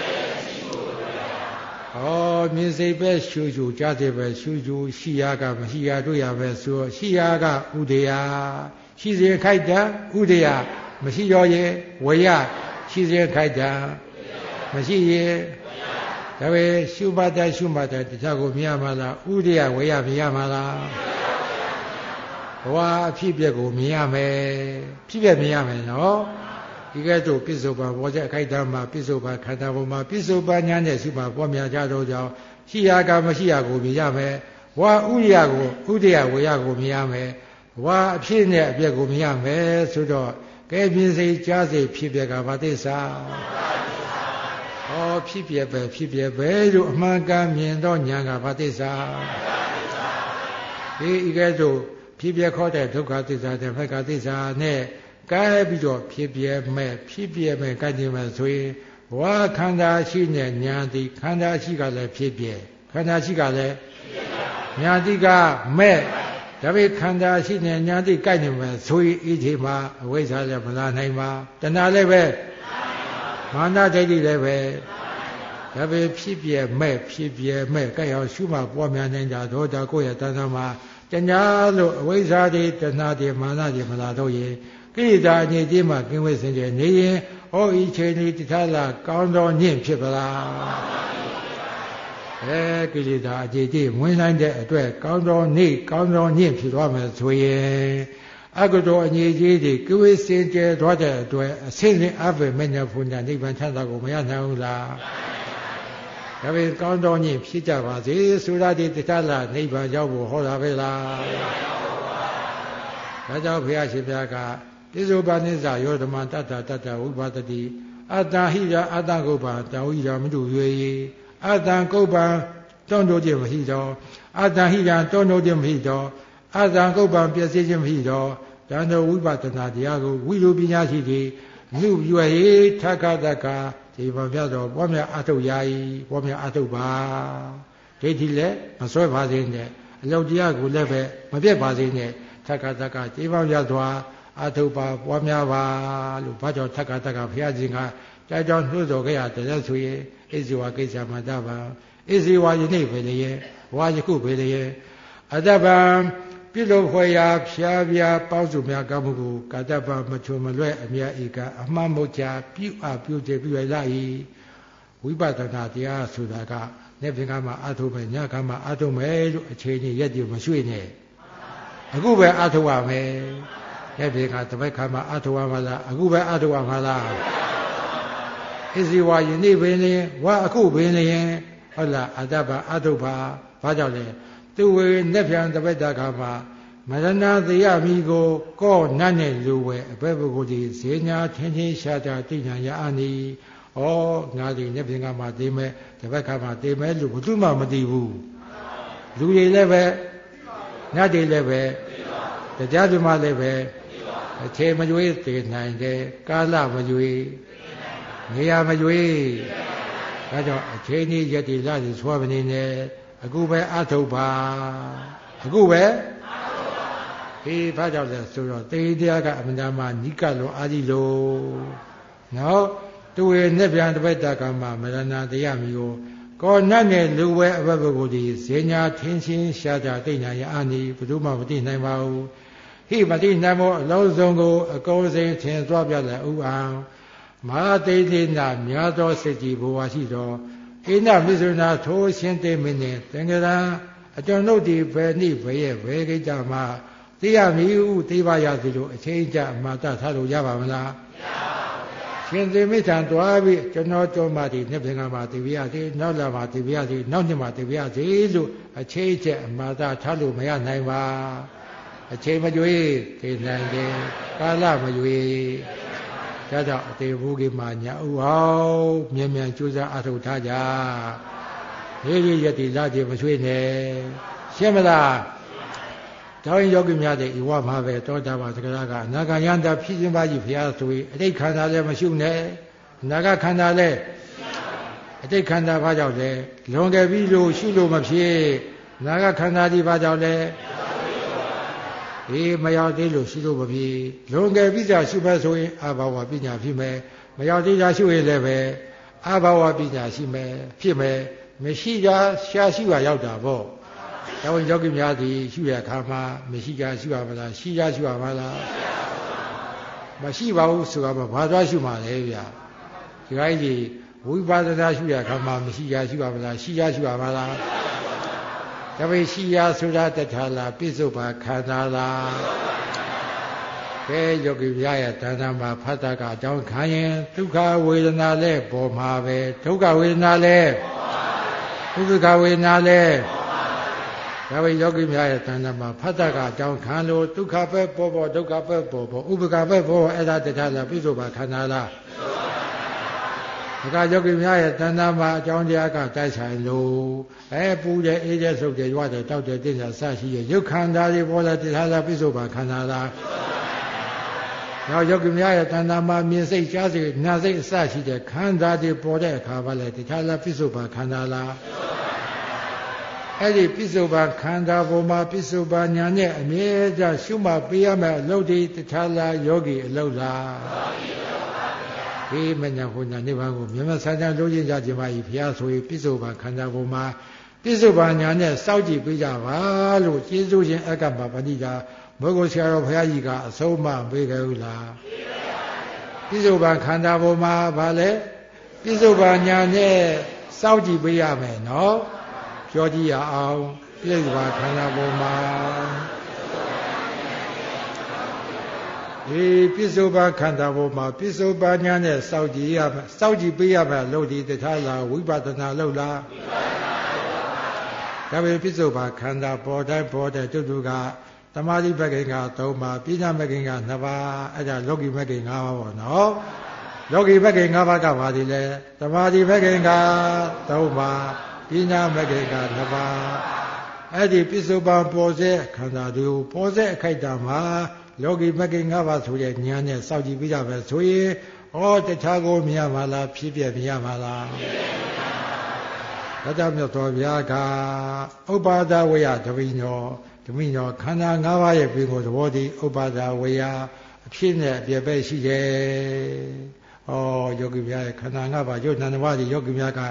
ဟောမြင်စိတ်ပဲရှုကြားစိတ်ပဲရှုရှိရကမရှိရတွေ့ရမယ်ဆိုရှိရကဥဒေယရှိစေခိုက်တာဥဒေယမရှိတော့ရဲ့ဝေယရှိစေခိုက်တာမရှိရဲ့ဒါပဲရှုမှတ်တဲ့တခြားကိုမြင်ရမှာလားဥဒေယဝေယမြင်ရမှာလားဘဝအဖြစ်ပြက်ကိုမြင်ရမယ်ဖြစ်ပြက်မြင်ရမယ်နော်ဒီကဲ့သို့ပြစ္ဆုတ်ပါဘောချက်အခိုက်တမ်းမှာပြစ္ဆုတ်ပါခန္ဓာပေါ်မှာပြစ္ဆုတ်ပါဉာဏ်နဲ့ရှိပါပွားများကြတော့ကြောင့်ရှိရာကမရှိရာကိုမြင်ရမယ်ဝါဥရိယကိုဥဒေယဝေယကိုမြင်ရမယ်ဝါအဖြစ်နဲ့အပြက်ကိုမြင်ရမယ်ဆိုတော့ကဲမြင်စိတ်ကြားစိတ်ဖြစ်ပြကဘာသစ္စာဟောဖြစ်ပြပဲလို့အမှန်ကန်မြင်တော့ဉာဏ်ကဘာသစ္စာဒီကဲ့သို့ဖြစ်ပြခေါ်တဲ့ဒုက္ခသစ္စာတဲ့ဘက်ကသစ္စာနဲ့ကဲပြီးတော့ဖြစ်ပြမဲ့ကဲ့ကြည့်မဲ့ဆိုရင်ဝါခန္ဓာရှိနဲ့ဉာဏ်ဒီခန္ဓာရှိကလည်းဖြစ်ပြခန္ဓာရှိကလည်းဉာဏ်ဒီကမဲ့ဒါပေခန္ဓာရှိနေညာတိကြိုက်နေမယ်ဆိုရင်ဤချိန်မှာအဝိဇ္ဇာလည်းမလာနိုင်ပါတဏှာလည်းပဲမာနဒိဋ္ဌိလည်းပဲဒါပေဖြစ်ပြမဲ့ကြိုက်အောင်ရှုမှပွားများနိုင်တာတော့ဒါကိုယ့်ရဲ့တဏ္ဍာမှာတဏှာလို့အဝိဇ္ဇာတွေတဏှာတွေမာနတွေမလာတော့ရင်ကိလေသာအနေကြီးမှကင်းဝေးစင်ကြယ်နေရင်ဟောဤချိန်ဒီတခြားလားကောင်းတော်ညင့်ဖြစ်ပါလားကိလေသာအကြည်ကြည်ဝင်နိုင်တဲ့အတွက်ကောင်းတော်နေ့ကောင်းတော်ညင့်ဖြစ်သွားမယ်ဆိုရင်အကုသိုလ်အငြိကြီးတွေကဝေးစင်ကြယ်သွားတဲ့အတွက်အစင်းစင်အဘိမညာဖုန်ညာနိဗ္ဗာန်ချမ်းသာကိုမရနိုင်ဘူးလားဒါပေမဲ့ကောင်းတော်ညင့်ဖြစ်ကြပါစေဆိုရတဲ့တခြားလားနိဗ္ဗာန်ရောက်ဖို့ဟောတာပဲလားဒါကြောင့်ဘုရားရှင်ပြကပိစုပါနိစ္စယောဓမ္မတတ္တဝိပါဒတိအတ္တဟိယအတ္တကုပ္ပတဝိယမတု၍အတ္တကုပ္ပံတွန်းတိုးခြင်းမရှိတော့အတ္တဟိယတွန်းတိုးခြင်းမရှိတော့အတ္တကုပ္ပံပျက်စီးခြင်းမရှိတော့တန်တော်ဝိပဿနာတရားကိုဝိလူပညာရှိတွေလူရွယ်ထက္ကတက္ကဒီမှာပြတော့ပွားများအထုတ်ရာဤပွားများအထုတ်ပါဒိဋ္ဌိလည်းမဆွဲပါစေနဲ့အလောက်တရားကိုလည်းပဲမပြတ်ပါစေနဲ့ထက္ကတက္ကဒီမှာပြသွားအထုတ်ပါပွားများပါလို့ဘာကြောင့်ထက္ကတက္ကဘုရားရှင်ကကြောင်းနှိုးဆော်ခဲ့ရတယ်ဆိုရင်ဣဇဝကိစ္စမတပါ isi wa yini beliye wa yiku beliye adaban ပြုလုပ်ဖွယ်ရာဖြားပြားပေါင်းစုများကောင်းမှုကိုကာတပမချုံမလွဲ့အမြတ်ဧကအမှန်မဟုတ်ချပြုအပ်ပြုစေပြုရလာ၏ဝိပဿနာတရားဆိုတာကနေ့ပြင်ကမှအထုမယ်ညကမှအထုမယ်လို့အခြေအနေရက်တည်မရွှေ့နဲ့အခုပဲအထုရမယ်နေ့ပြင်ကတပတ်ခါမှအထုရမှာလားအခုပဲအထုရမှာလားဣဇိဝါယနေ့ပင်လျင်ဝါအခုပင်လျင်ဟုတ်လားအတ္တပါအထုပါဘာကြောင့်လဲသူဝေနဲ့ပြန်တပတ်တာခါမှာမရဏသေယမိကိုကောနတ်နဲ့လူဝဲအဘက်ပုဂ္ဂိုလ်ဒီဈေညာထင်းချင်းရှာတာတိညာရအာနိဩငါဒီနဲ့ပြန်ကမှသိမဲ့တပတ်ခါမှာသိမဲ့လူဘယ်သူမှမသိဘူးလူတွေလည်းပဲနတ်တွေလည်းပဲတရားဓမ္မလည်းပဲအခြေမကျွေးသိနိုင်တယ်ကာလမကျွေးနေရာမကျွေးဒါကြောင့်အခြေအနေရည်တည်လာစီဆွာမနေနဲ့အခုပဲအထုပ်ပါအခုပဲအေးဘာကြောင့်လဲဆိုတော့တေတရားကအမှန်တမ်းနိကလောအာဒီလောနော်သူဝေနဲ့ပြန်တပတ်တာကမှမရဏတရားမျိုးကောနတ်နဲ့လူဝဲအဘဘကိုဒီဈေညာထင်းချင်းရှာတာတိညာရအာနိဘယ်သူမှမသိနိုင်ပါဘူးဟိမတိနိုင်မို့အလုံးစုံကိုအကုန်စိန်ထင်သွားပြလဲဥအောင်မဟာတေသေနာများသောစိတ်ကြည်ဘဝရှိတော်ဣနမိစုနာထိုးရှင်းသိမင်းနဲ့သင်္ကရာအကျွန်ုပ်ဒီဘယ်နည်းဘယ်ရဲ့ဘယ်ကိစ္စမှသိရမည်ဟုသိပါရသည်လို့အချိန်ကြအမှားတထားလို့ရပါမလားမရပါဘူးရှင်သေမိထံတွားပြီးကျွန်တော်ကြောမှဒီနှစ်ပင်ကမှာသိပြရသည်နောက်လာမှာသိပြရသည်နောက်နှစ်မှာသိပြရသည်လို့အချိန်ကြအမှားတထားလို့မရနိုင်ပါအချိန်မကြွေးသိနိုင်တယ်ကာလမကြွေးဒါကြောင့်အသေးဘူးကြီးမှာညာဥအောင်မြန်မြန်ကြိုးစားအထောက်ထားကြရေးရရည်လာခြင်းမချွေးနဲ့ရှင်းမလားတောင်းယောဂီများတဲ့ဤဝမှာပဲတောတာပါသက္ကရာကအနာဂယန္တာဖြစ်ခြင်းပါကြီးဘုရားဆိုရင်အတိတ်ခန္ဓာလည်းမရှိနဲ့အနာဂခန္ဓာလည်းအတိတ်ခန္ဓာဘာကြောင့်လဲလွန်ခဲ့ပြီလို့ရှုလို့မဖြစ်အနာဂခန္ဓာဒီဘာကြောင့်လဲမရောက်သေးလို့ရှုလို့မဖြစ်လွန်ခဲ့ပြီကြာရှုမဲ့ဆိုရင်အဘာဝပညာဖြစ်မယ်မရောက်သေးကြာရှုရင်လည်းပဲအဘာဝပညာရှိမယ်ဖြစ်မယ်မရှိကြရှာရှိပါရောက်တာပေါ့ဒါဝင်ယောဂီများသည်ရှုရခါမှာမရှိကြရှုရမလားရှိကြရှုရမလားမရှိပါဘူးဆိုတော့ဘာသွားရှုမှာလဲဗျာဒီခိုင်းကြီးဝိပဿနာရှုရခါမှာမရှိကြရှုရမလားရှိကြရှုရမလားဒါပေရှိရဆိုတာတထာလားပြစ္ဆုတ်ပါခန္ဓာလားကဲယောဂီများရဲ့တဏ္ဍာမှာဖတ်တာကအကြောင်းခံရင်ဒုက္ခဝေဒနာလဲပေါ်မှာပဲဒုက္ခဝေဒနာလဲဒုက္ခဝေဒနာလဲဒါပေယောဂီများရဲ့တဏ္ဍာမှာဖတ်တာကအကြောင်းခံလို့ဒုက္ခပဲပေါ်ပေါ်ဒုက္ခပဲပေါ်ပေါ်ဥပ္ပခပဲပေါ်အဲ့ဒါတထာလားပြစ္ဆုတ်ပါခန္ဓာလားဒါကယောဂီများရဲ့တဏ္ဍာမှာအကြောင်းတရားကတိုက်ဆိုင်လို့ပူတယ်အေးတယ်ဆုပ်တယ်ရွာတယ်တောက်တယ်တင်းတယ်စရှိရဲ့ရုပ်ခန္ဓာတွေပေါ်လာတရားလားပြစ္ဆုတ်ပါခန္ဓာလားနောက်ယောဂီများရဲ့တဏ္ဍာမှာမြင်စိတ်ကြားစိတ်နာစိတ်အစရှိတဲ့ခန္ဓာတွေပေါ်တဲ့အခါပါလေတရားလားပြစ္ဆုတ်ပါခန္ဓာလားအဲ့ဒီပြစ္ဆုတ်ပါခန္ဓာပေါ်မှာပြစ္ဆုတ်ပါညာနဲ့အမြဲတမ်းရှုမှတ်ပေးရမယ်အလုပ်ဒီတရားလားယောဂီအလုပ်လားဒီမညာဟိုညာနိဗ္ဗာန်ကိုမြတ်ဆန်းဆန်းလိုချင်ကြခြင်းပါ၏ဘုရားဆိုရင်ပြစ္ဆုတ်ပါခန္ဓာပေါ်မှာပြစ္ဆုတ်ပါညာနဲ့စောင့်ကြည့်ပေးကြပါလို့ကျေးဇူးရှင်အကမ္ဘာပဏိတာမေကိုဆရာတော်ဘုရားကြီးကအဆုံးအမပေးကြဘူးလားပြစ္ဆုတ်ပါခန္ဓာပေါ်မှာဗာလဲပြစ္ဆုတ်ပါညာနဲ့စောင့်ကြည့်ပေးရမယ်နော်ပြောကြည့်ရအောင်ပြစ္ဆုတ်ပါခန္ဓာပေါ်မှာပြစ္ဆုတ်ပါခန္ဓာပေါ်မှာပြစ္ဆုတ်ပါညာနဲ့စောင့်ကြည့်ရမယ်စောင့်ကြည့်ပေးရမယ်လို့ဒီတရားလားဝိပဿနာလို့လားဒါပေပြစ္ဆုတ်ပါခန္ဓာပေါ်တိုင်းတူကသမာဓိဘဂိင်္ဂ3ပါးပညာဘဂိင်္ဂ2ပါးအဲ့ဒါလောကီဘဂိင်္ဂ5ပါးပေါ့နော်လောကီဘဂိင်္ဂ5ပါးကဘာဒီလဲသမာဓိဘဂိင်္ဂ3ပါးပညာဘဂိင်္ဂ2ပါးအဲ့ဒီပြစ္ဆုတ်ပါပေါ်စေခန္ဓာတွေကိုပေါ်စေအခိုက်တာမှာလောကီဘဂိင်္ဂ5ပါးဆိုတဲ့ဉာဏ်နဲ့စောင့်ကြည့်ပြကြပဲဆိုရင်တခြားကိုမြင်ရမှာလားဖြစ်ပြမြင်ရမှာလားဒါကြောင့်မြတ်စွာဘုရားကဥပါဒဝေယဓမိညောခန္ဓာ၅ပါးရဲ့ပြင်ကိုသဘောတည်ဥပါဒဝေယအဖြစ်နဲ့အပြည့်ပဲရှိတယ်။ယောဂီများရဲ့ခန္ဓာ၅ပါးယုတ်နန္ဒဝါဒီယောဂီများက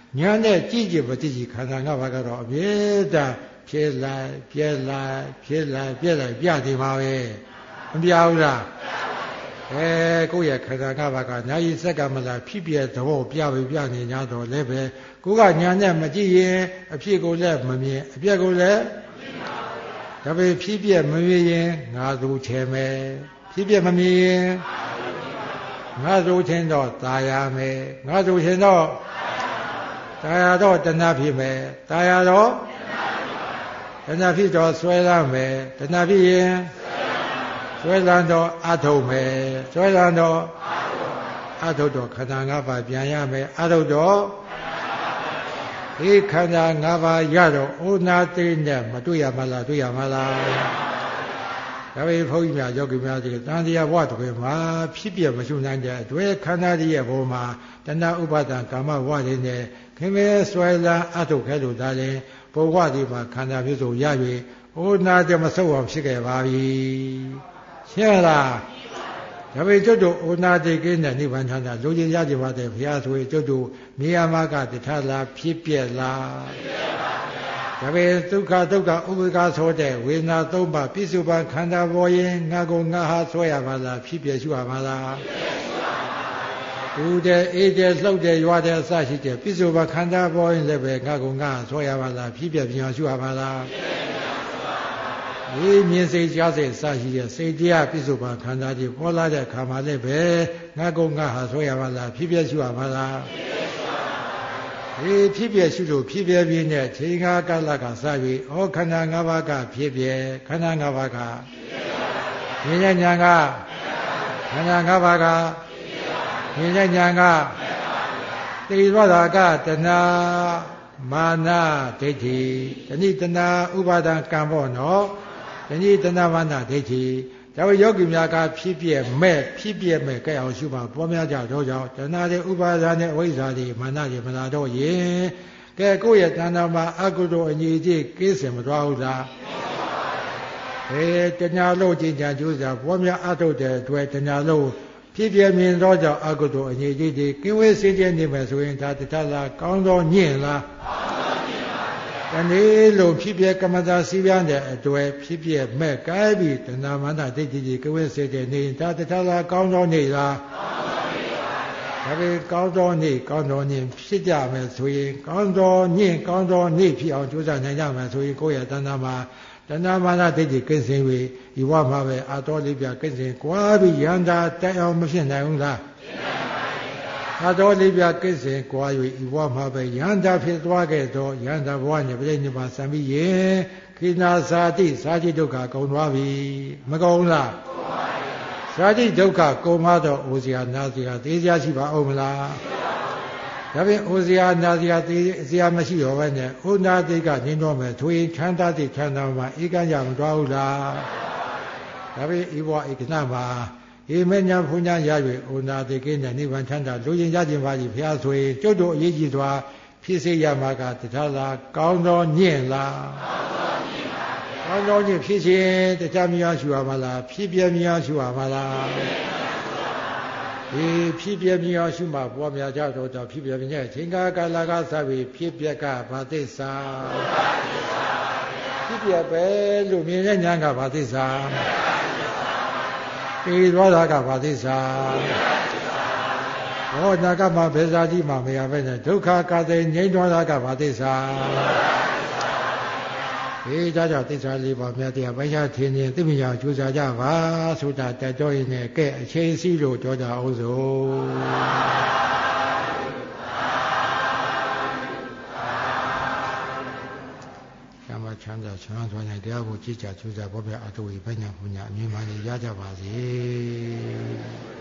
ညာနဲ့ကြည့်ကြည့်မကြည့်ကြည့်ခန္ဓာ၅ပါးကတော့အမြဲတမ်းဖြစ်လိုက်ပြက်လိုက်ဖြစ်လိုက်ပြက်လိုက်ပြနေပါပဲမပြဘူးလားကိုယ့်ရဲ့ခန္ဓာ၅ပါးကညာကြီးစက်ကမလားဖြစ်ပြသဘောပြနေ냐တော့လည်းပဲကိုကညာနဲ့မကြည့်ရင်အဖြစ်ကိုလည်းမမြင်အပြက်ကိုလည်းဒါပေဖြစ်ပြမမြင်ရင်ငါသူချေမယ်ဖြစ်ပြမမြင်ရင်ငါသူချင်းတော့ตายရမယ်ငါသူချင်းတော့ตายရတော့တဏှာဖြစ်မယ်ตายရတော့တဏှာဖြစ်တော့ဆွဲလာမယ်တဏှာဖြစ်ရင်ဆွဲလန်းတော့အထုတ်မယ်ဆွဲလန်းတော့အထုတ်တော့ခန္ဓာ၅ပါးပြန်ရမယ်အထုတ်တော့ဒီခန္ဓာ၅ပါးရတော့ဩနာသိနဲ့မတွေ့ရမလားတွေ့ရမလားဒါပေမဲ့ဘုန်းကြီးများယောဂီများဒီတန်တရားဘဝတွေမှာဖြစ်ပြမရှုနိုင်တဲ့အတွက်ခန္ဓာတွေရဲ့ဘုံမှာတဏှာဥပါဒံကာမဘဝတွေနဲ့ခင်မဲဆွဲလန်းအထုတ်ခဲလို့ဒါလည်းဘဝတွေမှာခန္ဓာမျိုးစုံရ၍ဩနာတမဆုတ်အောင်ဖြစ်ခဲ့ပါပြီရှင်းလားဒါပေကျွတ်တို့ဩနာတိကိနဲ့နိဗ္ဗာန်ချမ်းသာလူချင်းရကြပါတဲ့ဘုရားဆိုရင်ကျွတ်တို့နေရာမှာကတထလားဖြစ်ပြက်လားဒါပေဒုက္ခဥပ္ပခါဆိုတဲ့ဝေဒနာ၃ပါးပြစ္ဆုပန်ခန္ဓာပေါ်ရင်ငါကိုငါဟာဆွဲရပါလားဖြစ်ပြက်ရှုရပါလားဦးတဲ့အေးတဲ့လှုပ်တဲ့ရွာတဲ့အစရှိတဲ့ပြစ္ဆုပန်ခန္ဓာပေါ်ရင်လည်းပဲငါကိုငါဆွဲရပါလားဖြစ်ပြက်ပြန်ရှုရပါလားဒီမြင်စိတ်ကြားစိတ်စရှိတဲ့စိတ်တရားပြစ္ဆုတ်ပါခန္ဓာကြီးပေါ်လာတဲ့ခါမှလည်းပဲငါကုငါဟာဆွဲရပါလားဖြစ်ပြရှုရပါလားဒီဖြစ်ပြရှုလို့ဖြစ်ပြပြင်းတဲ့ချိန်ခါကာလကစ၍ဩခန္ဓာ၅ပါးကဖြစ်ပြခန္ဓာ၅ပါးကမြင်ညာကခန္ဓာ၅ပါးကမြင်ညာကသိသွားတာကတဏှာမာနဒိဋ္ဌိတဏိတဏှာဥပါဒံကံပေါ့နော်တဏိတဏှာမာနဒိဋ္ဌိဒါပေယောဂီများကဖြစ်ပြမဲ့ကြဲအောင်ရှုပါပေါ်များကြတော့ကြောင့်တဏှာတွေဥပါဒာနဲ့အဝိဇ္ဇာတွေမာနတွေမလာတော့ရင်ကဲကိုယ့်ရဲ့တဏှာမှာအကုသိုလ်အငြိကြီးကိစ္စမသွားဘူးလားတဏှာလို့ကျင့်ကြံကြိုးစားပေါ်များအထုတ်တဲ့အတွက်တဏှာလို့ဖြစ်ပြမြင်တော့ကြောင့်အကုသိုလ်အငြိကြီးတွေကင်းဝေးစင်ကြယ်နေမယ်ဆိုရင်ဒါတထလားကောင်းသောညင့်လားတနေ့လို့ဖြစ်ပြကမ္မတာစီးပြန်းတဲ့အတွေ့ဖြစ်ပြမဲ့ကိုင်းပြီးတဏှာမာနဒိဋ္ဌိကြီးကင်းဝေးစင်ကြယ်နေဒါတထလားကောင်းသောနေလားဒါပေကောင်းသောနေကောင်းသောညင့်ဖြစ်ကြမယ်ဆိုရင်ကောင်းသောညင့်ကောင်းသောနေဖြစ်အောင်ကြိုးစားနိုင်ကြမယ်ဆိုရင်ကိုယ့်ရဲ့တဏှာမှာတဏှာမာနဒိဋ္ဌိကိစ္စင်၍ဒီဘဝမှာပဲအာတော်လေးပြကိစ္စင်ကွာပြီးရန္တာတက်အောင်မဖြစ်နိုင်ဘူးလားအာတော်လေးပြကိစ္စင်ကွာ၍ဒီဘဝမှာပဲရန္တာဖြစ်သွားခဲ့တော့ရန္တာဘဝနဲ့ပြိဋိနိဗ္ဗာန်ဆံပြီးရင်ခိနာစာတိစာတိဒုက္ခကုန်သွားပြီမကုန်လားစာတိဒုက္ခကုန်မှတော့အိုစရာနာစရာသိစရာရှိပါအောင်မလားဒါဖြင့်အိုစရာနာစရာသိစရာမရှိတော့ဘဲနဲ့ဩနာတိတ်ကနေတော့မယ်ထွေချမ်းသာတိချမ်းသာမှာဧကံရမတော်ဘူးလားဒါဖြင့်ဤဘဝဧကနာမှာဧမညာဘုညာရ၍ဩနာတိတ်ကိနဲ့နိဗ္ဗာန်ချမ်းသာလူရင်ရခြင်းပါကြီးဘုရားဆိုရင်ကျွတ်တို့အရေးကြီးစွာဖြစ်စေရမှာကတခြားလားကောင်းသောညင့်လားကောင်းသောညင့်ဖြစ်ခြင်းတခြားများရှုရမှာလားဖြစ်ပြများရှုရမှာလားဒီဖြစ်ပြမြင်အောင်ရှုမှပွားများကြတော့ဖြစ်ပြမြင်တဲ့အချိန်ကာလကစပြီးဖြစ်ပြကဘာသစ္စာဖြစ်ပြပဲလို့မြင်တဲ့ညာကဘာသစ္စာသိသွားတာကဘာသစ္စာဟောနာကမှာဘယ်စာတိမှမရပဲနဲ့ဒုက္ခကတဲ့ငြိမ်းသွားတာကဘာသစ္စာဒီကြကြသစ္စာလေးပါးများတရားပိုင်းခြားထင်ရင်သိမြင်အောင်ကြိုးစားကြပါဆိုတာတတ်တော်ရင်လည်းကဲအချိန်စီလို့ကြောကြအောင်စို့ချမ်းသာချမ်းသာချမ်းသာနိုင်တရားကိုကြည်ကြကြိုးစားပေါ်ပြအတူဝိပညာပညာအမြင်မှန်ရကြပါစေ